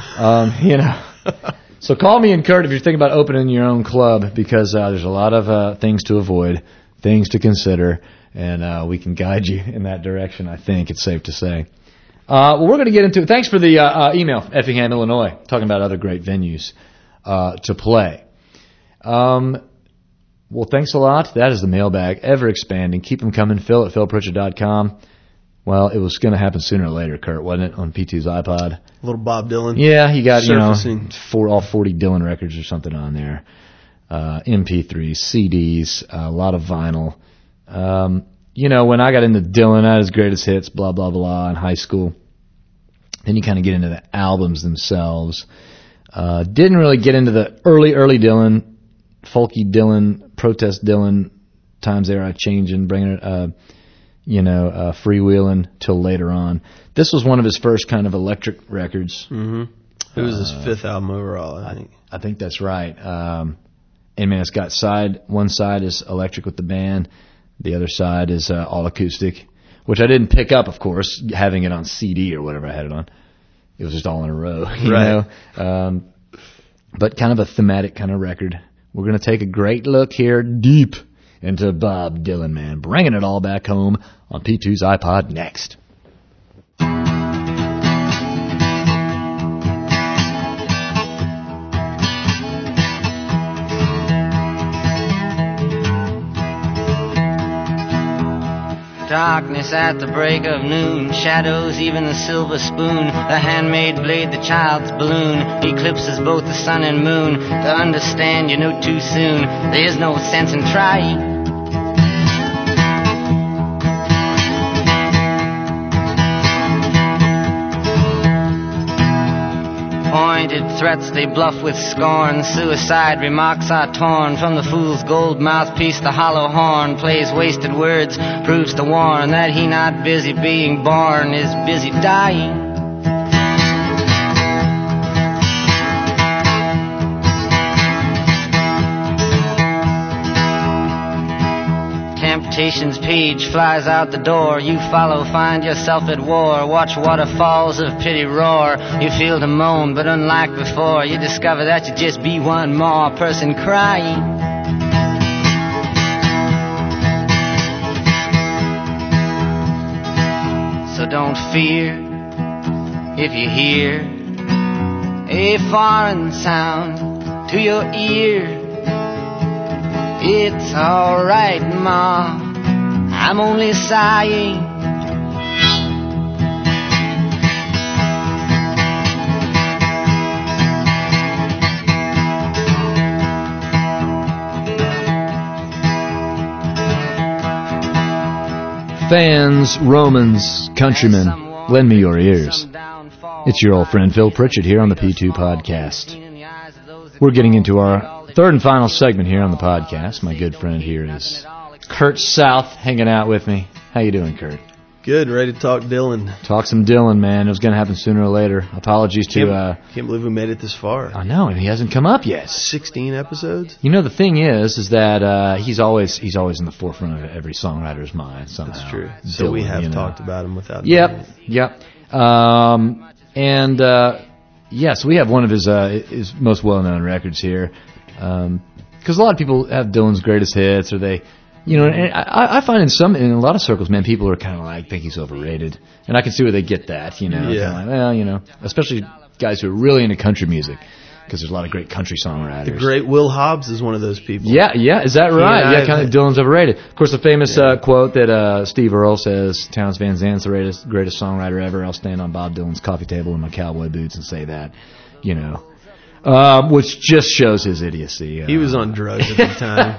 So call me and Kurt if you're thinking about opening your own club, because there's a lot of things to avoid, things to consider, and we can guide you in that direction, I think it's safe to say. Well, we're going to get into it. Thanks for the email, Effingham, Illinois, talking about other great venues to play. Well, thanks a lot. That is the mailbag, ever expanding. Keep them coming. Phil at philpritchard.com. Well, it was going to happen sooner or later, Kurt, wasn't it, on P2's iPod? A little Bob Dylan. Yeah, he got, surfacing. all 40 Dylan records or something on there. MP3s, CDs, a lot of vinyl. When I got into Dylan, I had his greatest hits, blah, blah, blah, in high school. Then you kind of get into the albums themselves. Didn't really get into the early Dylan, folky Dylan, protest Dylan, times era changing, bringing it, freewheeling till later on. This was one of his first kind of electric records. Mm-hmm. It was his fifth album overall, I think. I think that's right. And man, it's got one side is electric with the band, the other side is all acoustic, which I didn't pick up, of course, having it on CD or whatever I had it on. It was just all in a row, right. But kind of a thematic kind of record. We're going to take a great look here deep into Bob Dylan, man. Bringing it all back home on P2's iPod next. Darkness at the break of noon, shadows, even the silver spoon, the handmade blade, the child's balloon, eclipses both the sun and moon. To understand, you know too soon, there's no sense in trying. Pointed threats they bluff with scorn, suicide remarks are torn from the fool's gold mouthpiece. The hollow horn plays wasted words, proves to warn that he not busy being born is busy dying. Temptation's page flies out the door. You follow, find yourself at war. Watch waterfalls of pity roar. You feel to moan, but unlike before, you discover that you just be one more person crying. So don't fear if you hear a foreign sound to your ear. It's alright, Ma, I'm only sighing. Fans, Romans, countrymen, lend me your ears. It's your old friend Phil Pritchard here on the P2 Podcast. We're getting into our third and final segment here on the podcast. My good friend here is Kurt South hanging out with me. How you doing, Kurt? Good, ready to talk Dylan. Talk some Dylan, man. It was going to happen sooner or later. Apologies to... Can't believe we made it this far. I know, and he hasn't come up yet. 16 episodes? The thing is that he's always in the forefront of every songwriter's mind somehow. That's true. So Dylan, we have talked about him without... Yep. Yes, we have one of his most well-known records here. Because a lot of people have Dylan's greatest hits, or they, and I find in a lot of circles, man, people are kind of like, think he's overrated. And I can see where they get that, Yeah. Kind of like, especially guys who are really into country music, because there's a lot of great country songwriters. The great Will Hobbs is one of those people. Yeah, is that right? Yeah, kind of Dylan's overrated. Of course, the famous quote that Steve Earle says, Townes Van Zandt's the greatest songwriter ever. I'll stand on Bob Dylan's coffee table in my cowboy boots and say that, which just shows his idiocy. He was on drugs at the time.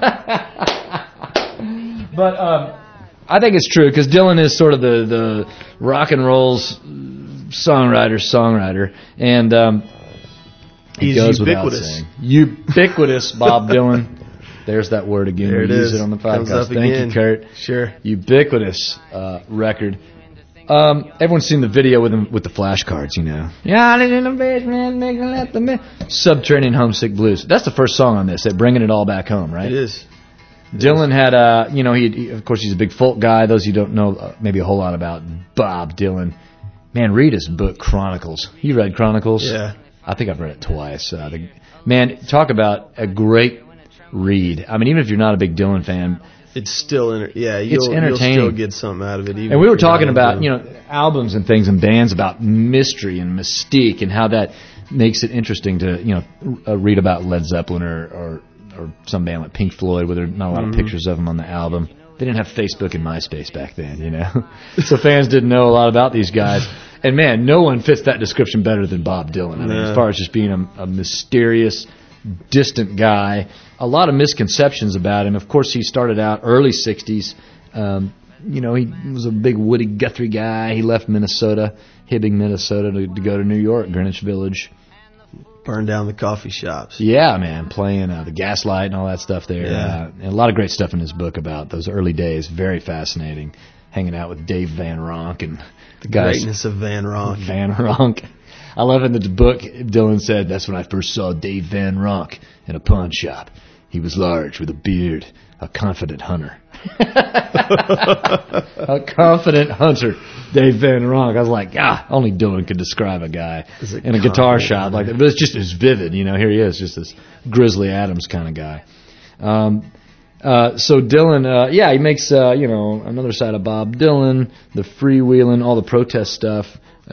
But I think it's true, because Dylan is sort of the rock and roll's songwriter, and he's goes ubiquitous. Ubiquitous Bob Dylan. There's that word again. There We it use is. it on the Comes podcast. up Thank again. you, Kurt. Sure. Ubiquitous record. Everyone's seen the video with the flashcards, you know. Yeah, in the basement, making at the Subterranean Homesick Blues. That's the first song on this. They're bringing it all back home, right? It is. Dylan had he of course he's a big folk guy. Those you don't know maybe a whole lot about Bob Dylan. Man, read his book Chronicles. You read Chronicles? Yeah. I think I've read it twice. Man, talk about a great read. I mean, even if you're not a big Dylan fan, It's still entertaining. You'll still get something out of it. Even and we were if you're talking not about, into albums and things and bands about mystery and mystique and how that makes it interesting to, read about Led Zeppelin or some band like Pink Floyd where there are not a lot of pictures of them on the album. They didn't have Facebook and MySpace back then, So fans didn't know a lot about these guys. And, man, no one fits that description better than Bob Dylan. I mean, as far as just being a mysterious, distant guy. A lot of misconceptions about him. Of course, he started out early 60s. He was a big Woody Guthrie guy. He left Minnesota, Hibbing, Minnesota, to go to New York, Greenwich Village. burn down the coffee shops. Yeah, man, playing the Gaslight and all that stuff there. Yeah. And a lot of great stuff in his book about those early days. Very fascinating. Hanging out with Dave Van Ronk and the guys. Greatness of Van Ronk. Van Ronk. I love in the book, Dylan said, that's when I first saw Dave Van Ronk in a pawn shop. He was large with a beard, a confident hunter. A confident hunter, Dave Van Ronk. I was like, only Dylan could describe a guy in a guitar shop like that. But it's just as vivid, Here he is, just this Grizzly Adams kind of guy. So Dylan, he makes another side of Bob Dylan, the freewheeling, all the protest stuff.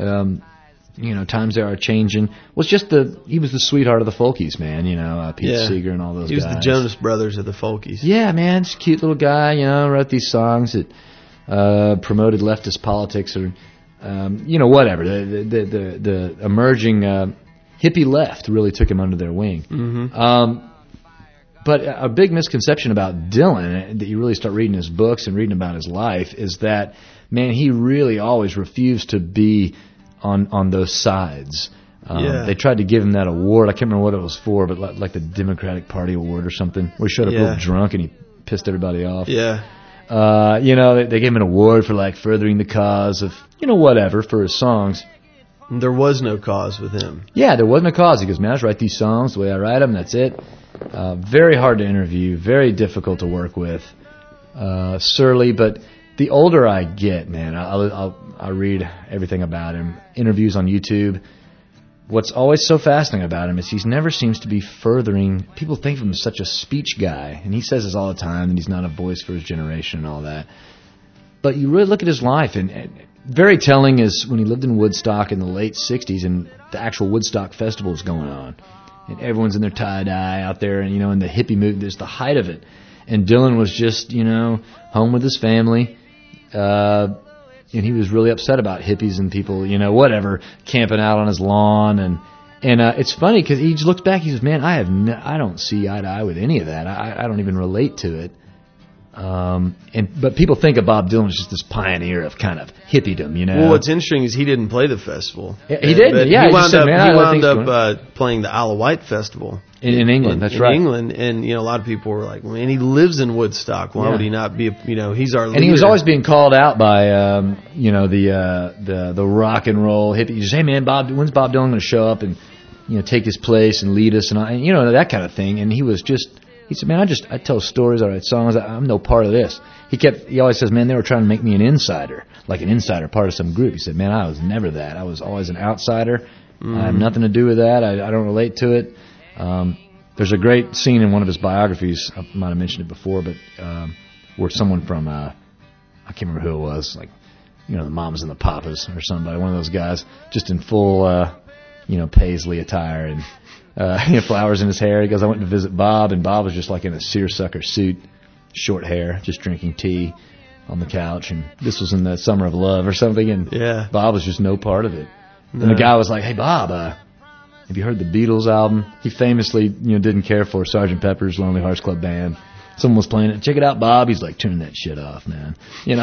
Times they are changing. Was he was the sweetheart of the Folkies, man. Pete Seeger and all those guys. He was the Jonas Brothers of the Folkies. Yeah, man, just a cute little guy. Wrote these songs that promoted leftist politics or whatever. The emerging hippie left really took him under their wing. Mm-hmm. But a big misconception about Dylan that you really start reading his books and reading about his life is that, man, he really always refused to be on those sides. They tried to give him that award. I can't remember what it was for, but like the Democratic Party award or something, where he showed up real drunk and he pissed everybody off. Yeah. They gave him an award for like furthering the cause of, whatever, for his songs. There was no cause with him. Yeah, there wasn't a cause. He goes, man, I just write these songs the way I write them, that's it. Very hard to interview, very difficult to work with, surly, but the older I get, man, I'll read everything about him, interviews on YouTube. What's always so fascinating about him is he never seems to be furthering. People think of him as such a speech guy, and he says this all the time, and he's not a voice for his generation and all that. But you really look at his life, and very telling is when he lived in Woodstock in the late 60s, and the actual Woodstock Festival is going on. And everyone's in their tie-dye out there, and, in the hippie movement, there's the height of it. And Dylan was just, home with his family, and he was really upset about hippies and people, whatever, camping out on his lawn. And it's funny because he just looks back, he says, man, I don't see eye to eye with any of that. I don't even relate to it. But people think of Bob Dylan as just this pioneer of kind of hippiedom, Well, what's interesting is he didn't play the festival. He didn't. Yeah, he wound up up playing the Isle of Wight Festival in England. That's right. In England, and a lot of people were like, "Man, he lives in Woodstock. Why would he not be? He's our leader." And he was always being called out by the rock and roll hippie. He says, "Hey, man, when's Bob Dylan going to show up and take his place and lead us and that kind of thing?" And he was just. He said, man, I tell stories, I write songs, I'm no part of this. He always says, man, they were trying to make me an insider, like an insider part of some group. He said, man, I was never that. I was always an outsider. I have nothing to do with that. I don't relate to it. There's a great scene in one of his biographies, I might have mentioned it before, but where someone from, I can't remember who it was, like, the Mamas and the Papas or somebody, one of those guys, just in full, paisley attire and flowers in his hair. He goes, I went to visit Bob, and Bob was just like in a seersucker suit, short hair, just drinking tea on the couch. And this was in the Summer of Love or something, and Bob was just no part of it. No. And the guy was like, hey, Bob, have you heard the Beatles album? He famously, didn't care for Sgt. Pepper's Lonely Hearts Club Band. Someone was playing it. Check it out, Bob. He's like, turn that shit off, man.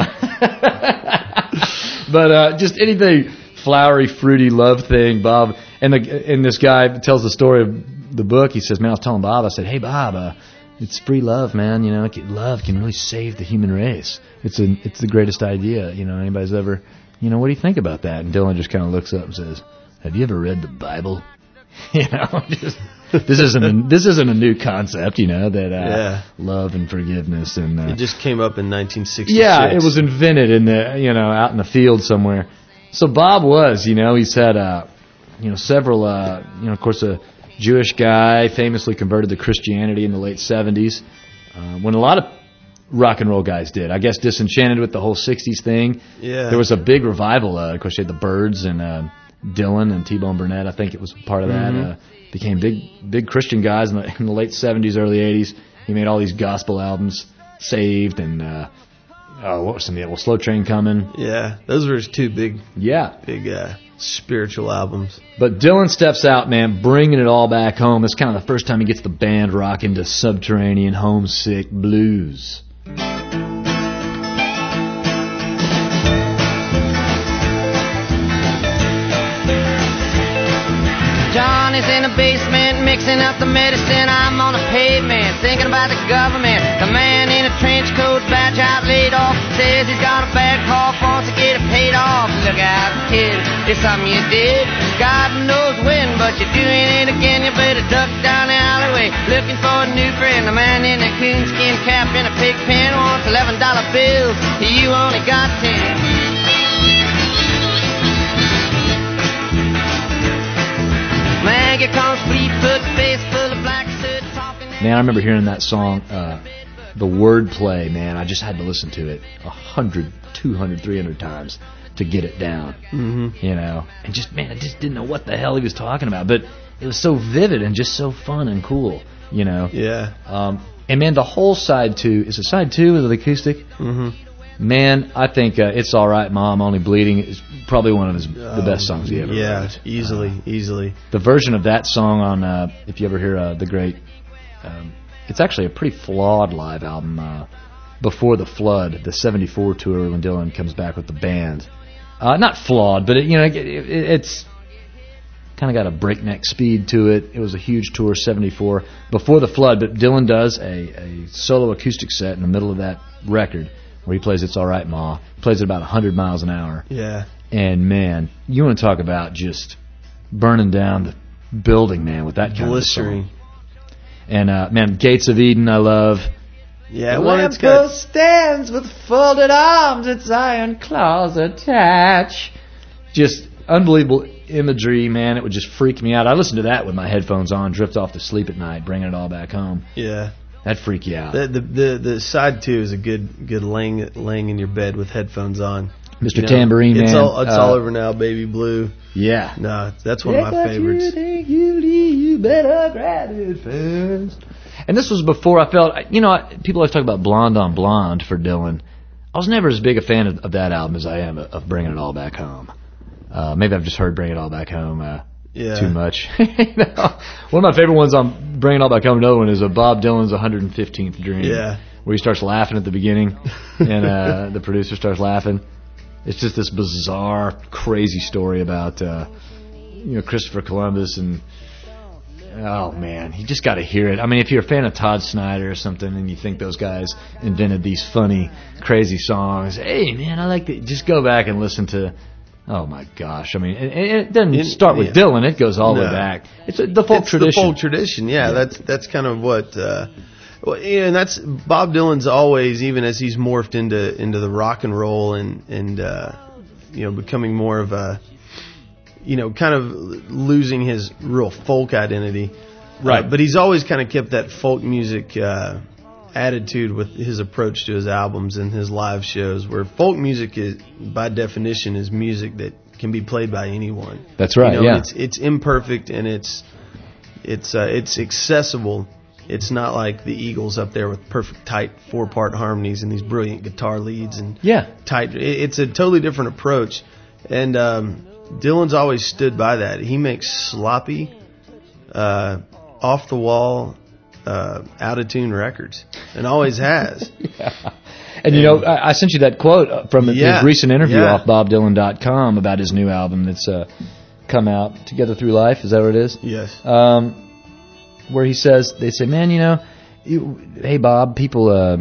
But just anything flowery, fruity love thing, Bob. And this guy tells the story of the book. He says, man, I was telling Bob, I said, hey, Bob, it's free love, man. You know, love can really save the human race. It's the greatest idea, you know, anybody's ever, you know, what do you think about that? And Dylan just kind of looks up and says, have you ever read the Bible? You know, this isn't a new concept, you know, that love and forgiveness and it just came up in 1966. Yeah, it was invented in the, you know, out in the field somewhere. So Bob was, you know, he's had you know, several you know, of course, a Jewish guy, famously converted to Christianity in the late 70s, when a lot of rock and roll guys did. I guess disenchanted with the whole 60s thing. Yeah. There was a big revival. Of course, you had the Byrds and Dylan and T-Bone Burnett. I think it was part of that. Became big Christian guys in the late 70s, early 80s. He made all these gospel albums, Saved and what was some of the Slow Train Coming. Yeah, those were his two big spiritual albums. But Dylan steps out, man, bringing it all back home. It's kind of the first time he gets the band rocking to Subterranean Homesick Blues. Johnny's in the basement mixing up the medicine. I'm on the pavement thinking about the government. The man in a trench coat, badge out, laid off, says he's got a bad cough, wants to get it paid off. Look out, kid, it's something you did. God knows when, but you're doing it again. You better duck down the alleyway looking for a new friend. The man in a coonskin cap and a pig pen wants $11 bills. You only got 10. Maggie comes Fleetfoot, face full of black soot, talking. Man, I remember hearing that song, the wordplay, man. I just had to listen to it 100, 200, 300 times to get it down. Mm-hmm. You know, and just, man, I just didn't know what the hell he was talking about. But it was so vivid and just so fun and cool, you know. Yeah. And, man, the whole side two, is it side two with the acoustic? Mm-hmm. Man, I think It's All Right, Mom, Only Bleeding is probably one of the best songs he ever wrote. Yeah, easily. The version of that song on, if you ever hear the great, it's actually a pretty flawed live album, Before the Flood, the 74 tour when Dylan comes back with the band. Not flawed, but it's kind of got a breakneck speed to it. It was a huge tour, 74, Before the Flood, but Dylan does a solo acoustic set in the middle of that record, where he plays It's All Right, Ma. Plays it about 100 miles an hour. Yeah. And, man, you want to talk about just burning down the building, man, with that kind of song. And, man, Gates of Eden, I love. Yeah, the well, it's good. stands with folded arms, its iron claws attach. Just unbelievable imagery, man. It would just freak me out. I listened to that with my headphones on, drift off to sleep at night, bringing it all back home. Yeah. That'd freak you out. The side two is a good laying in your bed with headphones on. Mr. Tambourine Man. It's all over now, Baby Blue. Yeah. No, that's one of my favorites. You think you better grab it first. And this was before I felt, people always talk about Blonde on Blonde for Dylan. I was never as big a fan of that album as I am of Bringing It All Back Home. Maybe I've just heard Bring It All Back Home too much. One of my favorite ones on Bring It All Back Home, another one, is Bob Dylan's 115th Dream. Yeah. Where he starts laughing at the beginning, and the producer starts laughing. It's just this bizarre, crazy story about Christopher Columbus, and oh man, you just got to hear it. I mean, if you're a fan of Todd Snider or something, and you think those guys invented these funny, crazy songs, hey man, I like it. Just go back and listen to. Oh my gosh! I mean, it doesn't start with Dylan; it goes all the way back. It's the folk tradition. The folk tradition, yeah. That's kind of what. And that's Bob Dylan's always, even as he's morphed into the rock and roll and becoming more of a, kind of losing his real folk identity. Right. But he's always kind of kept that folk music attitude with his approach to his albums and his live shows, where folk music is, by definition, is music that can be played by anyone. That's right. It's imperfect and it's accessible. It's not like the Eagles up there with perfect tight 4-part harmonies and these brilliant guitar leads and tight. It's a totally different approach, and Dylan's always stood by that. He makes sloppy, off the wall, out of tune records, and always has. And I sent you that quote from his recent interview off BobDylan.com about his new album that's come out, Together Through Life. Is that what it is? Yes. Where he says, they say, man, hey Bob, people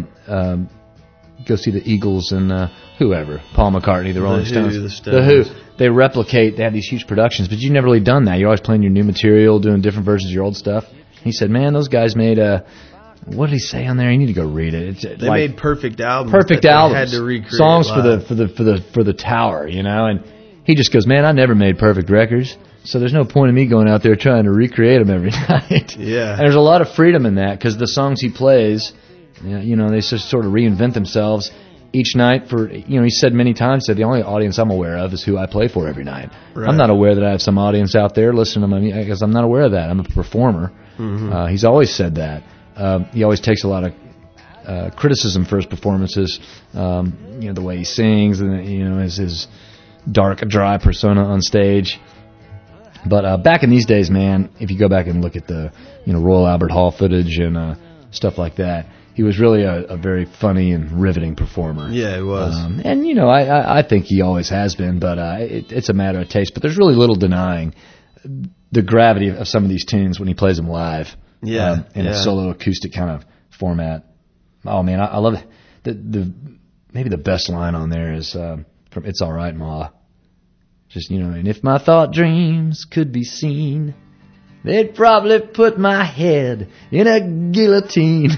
go see the Eagles and whoever, Paul McCartney, the Rolling Stones, the Who. They replicate. They have these huge productions, but you've never really done that. You're always playing your new material, doing different versions of your old stuff. He said, "Man, those guys made what did he say on there? You need to go read it. They made perfect albums. Perfect that albums. They had to recreate songs live. for the Tower, you know." And he just goes, "Man, I never made perfect records, so there's no point in me going out there trying to recreate them every night." Yeah. And there's a lot of freedom in that because the songs he plays, you know, they just sort of reinvent themselves each night. For he said many times that the only audience I'm aware of is who I play for every night. Right. I'm not aware that I have some audience out there listening to me because I'm not aware of that. I'm a performer. Mm-hmm. He's always said that. He always takes a lot of criticism for his performances. The way he sings and his dark, dry persona on stage. But back in these days, man, if you go back and look at the Royal Albert Hall footage and stuff like that, he was really a very funny and riveting performer. Yeah, he was. I think he always has been, but it's a matter of taste. But there's really little denying the gravity of some of these tunes when he plays them live. Yeah, in a solo acoustic kind of format. Oh man, I love it. Maybe the best line on there is from "It's All Right, Ma." Just and if my thought dreams could be seen, they'd probably put my head in a guillotine.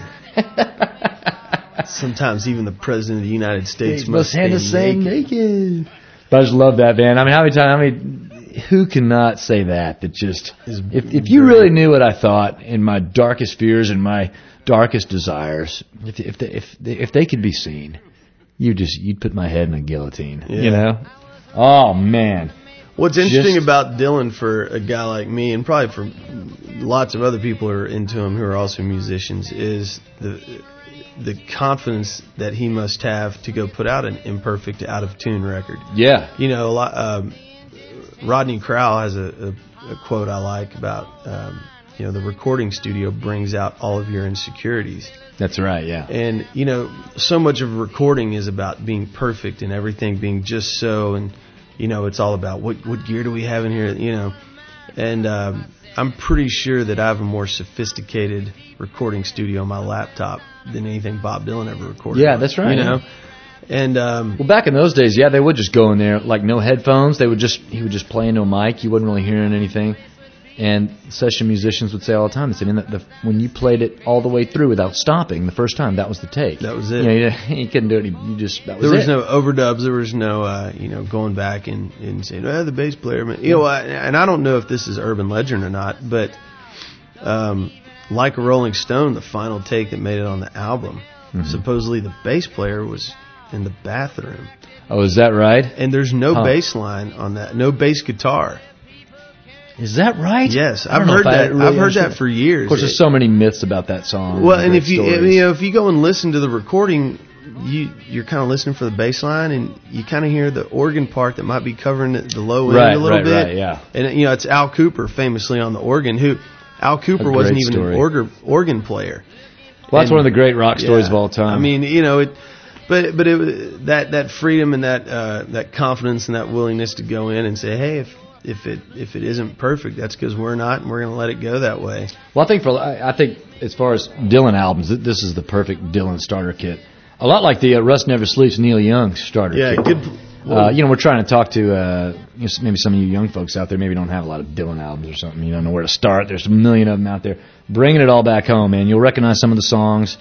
Sometimes even the president of the United States must stand the same naked. But I just love that, man. I mean, how many times? Who cannot say that? That just if you really knew what I thought in my darkest fears and my darkest desires, if they could be seen, you'd put my head in a guillotine. Yeah. Oh man. What's interesting about Dylan for a guy like me, and probably for lots of other people who are into him who are also musicians, is the confidence that he must have to go put out an imperfect, out of tune record. Yeah. A lot. Rodney Crowell has a quote I like about the recording studio brings out all of your insecurities. That's right. Yeah. And so much of recording is about being perfect and everything being just so, and it's all about what gear do we have in here, and I'm pretty sure that I have a more sophisticated recording studio on my laptop than anything Bob Dylan ever recorded. Yeah, that's right. And well, back in those days, they would just go in there like no headphones. He would just play into a mic. You wasn't really hearing anything. And session musicians would say all the time, they said, when you played it all the way through without stopping the first time, that was the take. That was it. You couldn't do it. There was no overdubs. There was no, going back and saying, the bass player. And I don't know if this is urban legend or not, but like a Rolling Stone, the final take that made it on the album, supposedly the bass player was in the bathroom. Oh, is that right? And there's no bass line on that, no bass guitar. Is that right? Yes, I've heard that. I've heard that for years. Of course, there's so many myths about that song. Well, and if you go and listen to the recording, you're kind of listening for the bass line, and you kind of hear the organ part that might be covering the low end a little bit. Right, yeah. And it's Al Cooper famously on the organ. Al Cooper wasn't even an organ player. Well, that's one of the great rock stories of all time. I mean, but that freedom and that confidence and that willingness to go in and say, hey, if it isn't perfect, that's because we're not, and we're going to let it go that way. Well, I think as far as Dylan albums, this is the perfect Dylan starter kit. A lot like the Rust Never Sleeps Neil Young starter kit. Yeah, good. Well, we're trying to talk to maybe some of you young folks out there maybe don't have a lot of Dylan albums or something. You don't know where to start. There's a million of them out there. Bringing it all back home, man. You'll recognize some of the songs.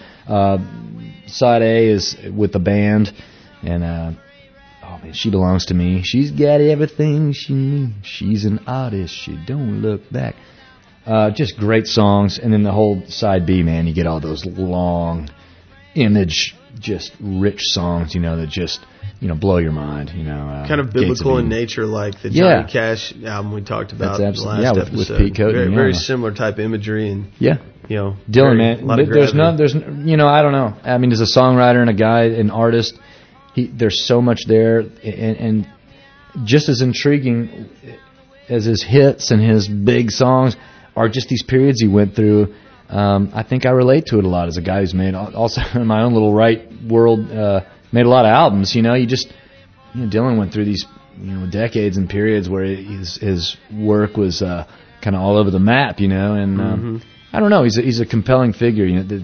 Side A is with the band, and She Belongs to Me. She's got everything she needs. She's an artist. She don't look back. Just great songs. And then the whole side B, man, you get all those long image, just rich songs, that just, blow your mind. Kind of biblical in nature, like the Johnny Cash album we talked about the last episode. With Pete Coten. Very similar type imagery. And Dylan, man, there's I don't know. I mean, as a songwriter and a guy, an artist, there's so much there, and just as intriguing as his hits and his big songs are just these periods he went through. I think I relate to it a lot as a guy who's made, also in my own little right world, made a lot of albums. Dylan went through these decades and periods where his work was kind of all over the map, and I don't know. He's a compelling figure.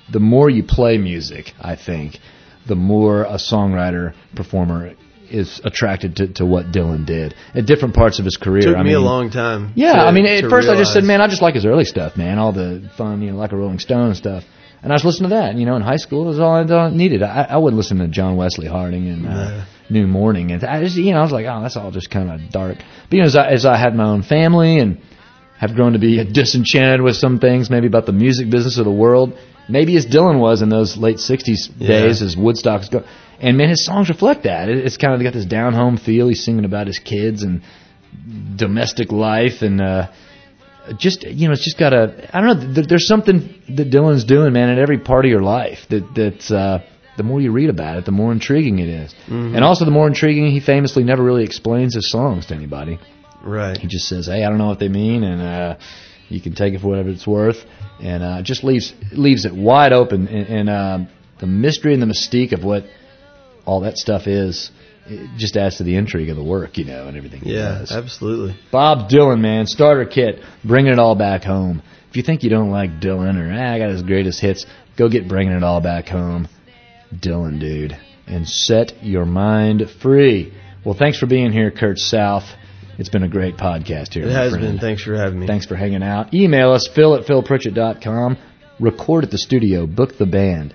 the more you play music, I think, the more a songwriter, performer is attracted to what Dylan did at different parts of his career. Took me a long time. Yeah, at first I just said, realize. man, I just like his early stuff, man, all the fun, like a Rolling Stone stuff. And I was listening to that, in high school, it was all I needed. I wouldn't listen to John Wesley Harding and New Morning, and I just, I was like, oh, that's all just kind of dark. But as I had my own family and have grown to be disenchanted with some things, maybe about the music business of the world, maybe as Dylan was in those late '60s days, as Woodstock's go. And man, his songs reflect that. It's kind of got this down home feel. He's singing about his kids and domestic life, and it's just got a. I don't know. There's something that Dylan's doing, man, in every part of your life. That's the more you read about it, the more intriguing it is, and also the more intriguing. He famously never really explains his songs to anybody. Right. He just says, "Hey, I don't know what they mean," and you can take it for whatever it's worth, and just leaves it wide open, and the mystery and the mystique of what all that stuff is, it just adds to the intrigue of the work, and everything he does. Yeah, absolutely. Bob Dylan, man, starter kit, bringing it all back home. If you think you don't like Dylan, or I got his greatest hits, go get Bringing It All Back Home. Dylan, dude, and set your mind free. Well, thanks for being here, Kurt South. It's been a great podcast here. It has been. Thanks for having me. Thanks for hanging out. Email us, phil@philpritchett.com. Record at the studio. Book the band,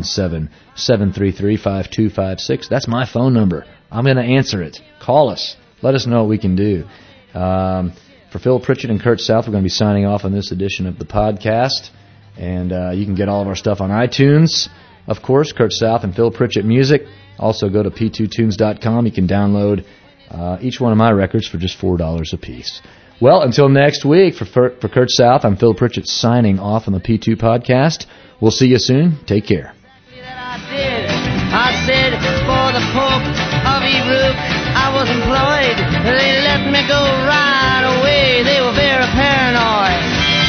817-733-5256. That's my phone number. I'm going to answer it. Call us. Let us know what we can do. For Phil Pritchett and Kurt South, we're going to be signing off on this edition of the podcast. And you can get all of our stuff on iTunes. Of course, Kurt South and Phil Pritchett Music. Also go to p2tunes.com. You can download each one of my records for just $4 a piece. Well, until next week, for Kurt South, I'm Phil Pritchett signing off on the P2 podcast. We'll see you soon. Take care. I said, for the Pope of Erook, I was employed. They let me go right away. They were very paranoid.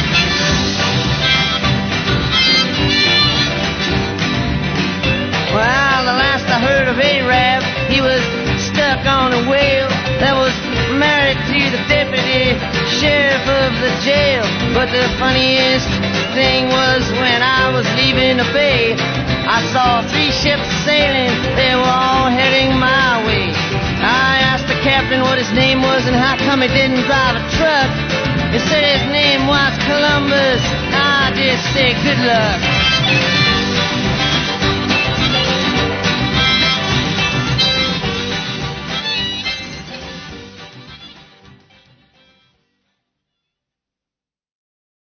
Well, the last I heard of Arab, he was stuck on a whale that was married to the deputy sheriff of the jail. But the funniest thing was when I was leaving the bay, I saw 3 ships sailing, they were all heading my way. I asked the captain what his name was and how come he didn't drive a truck. He said his name was Columbus. I just said good luck.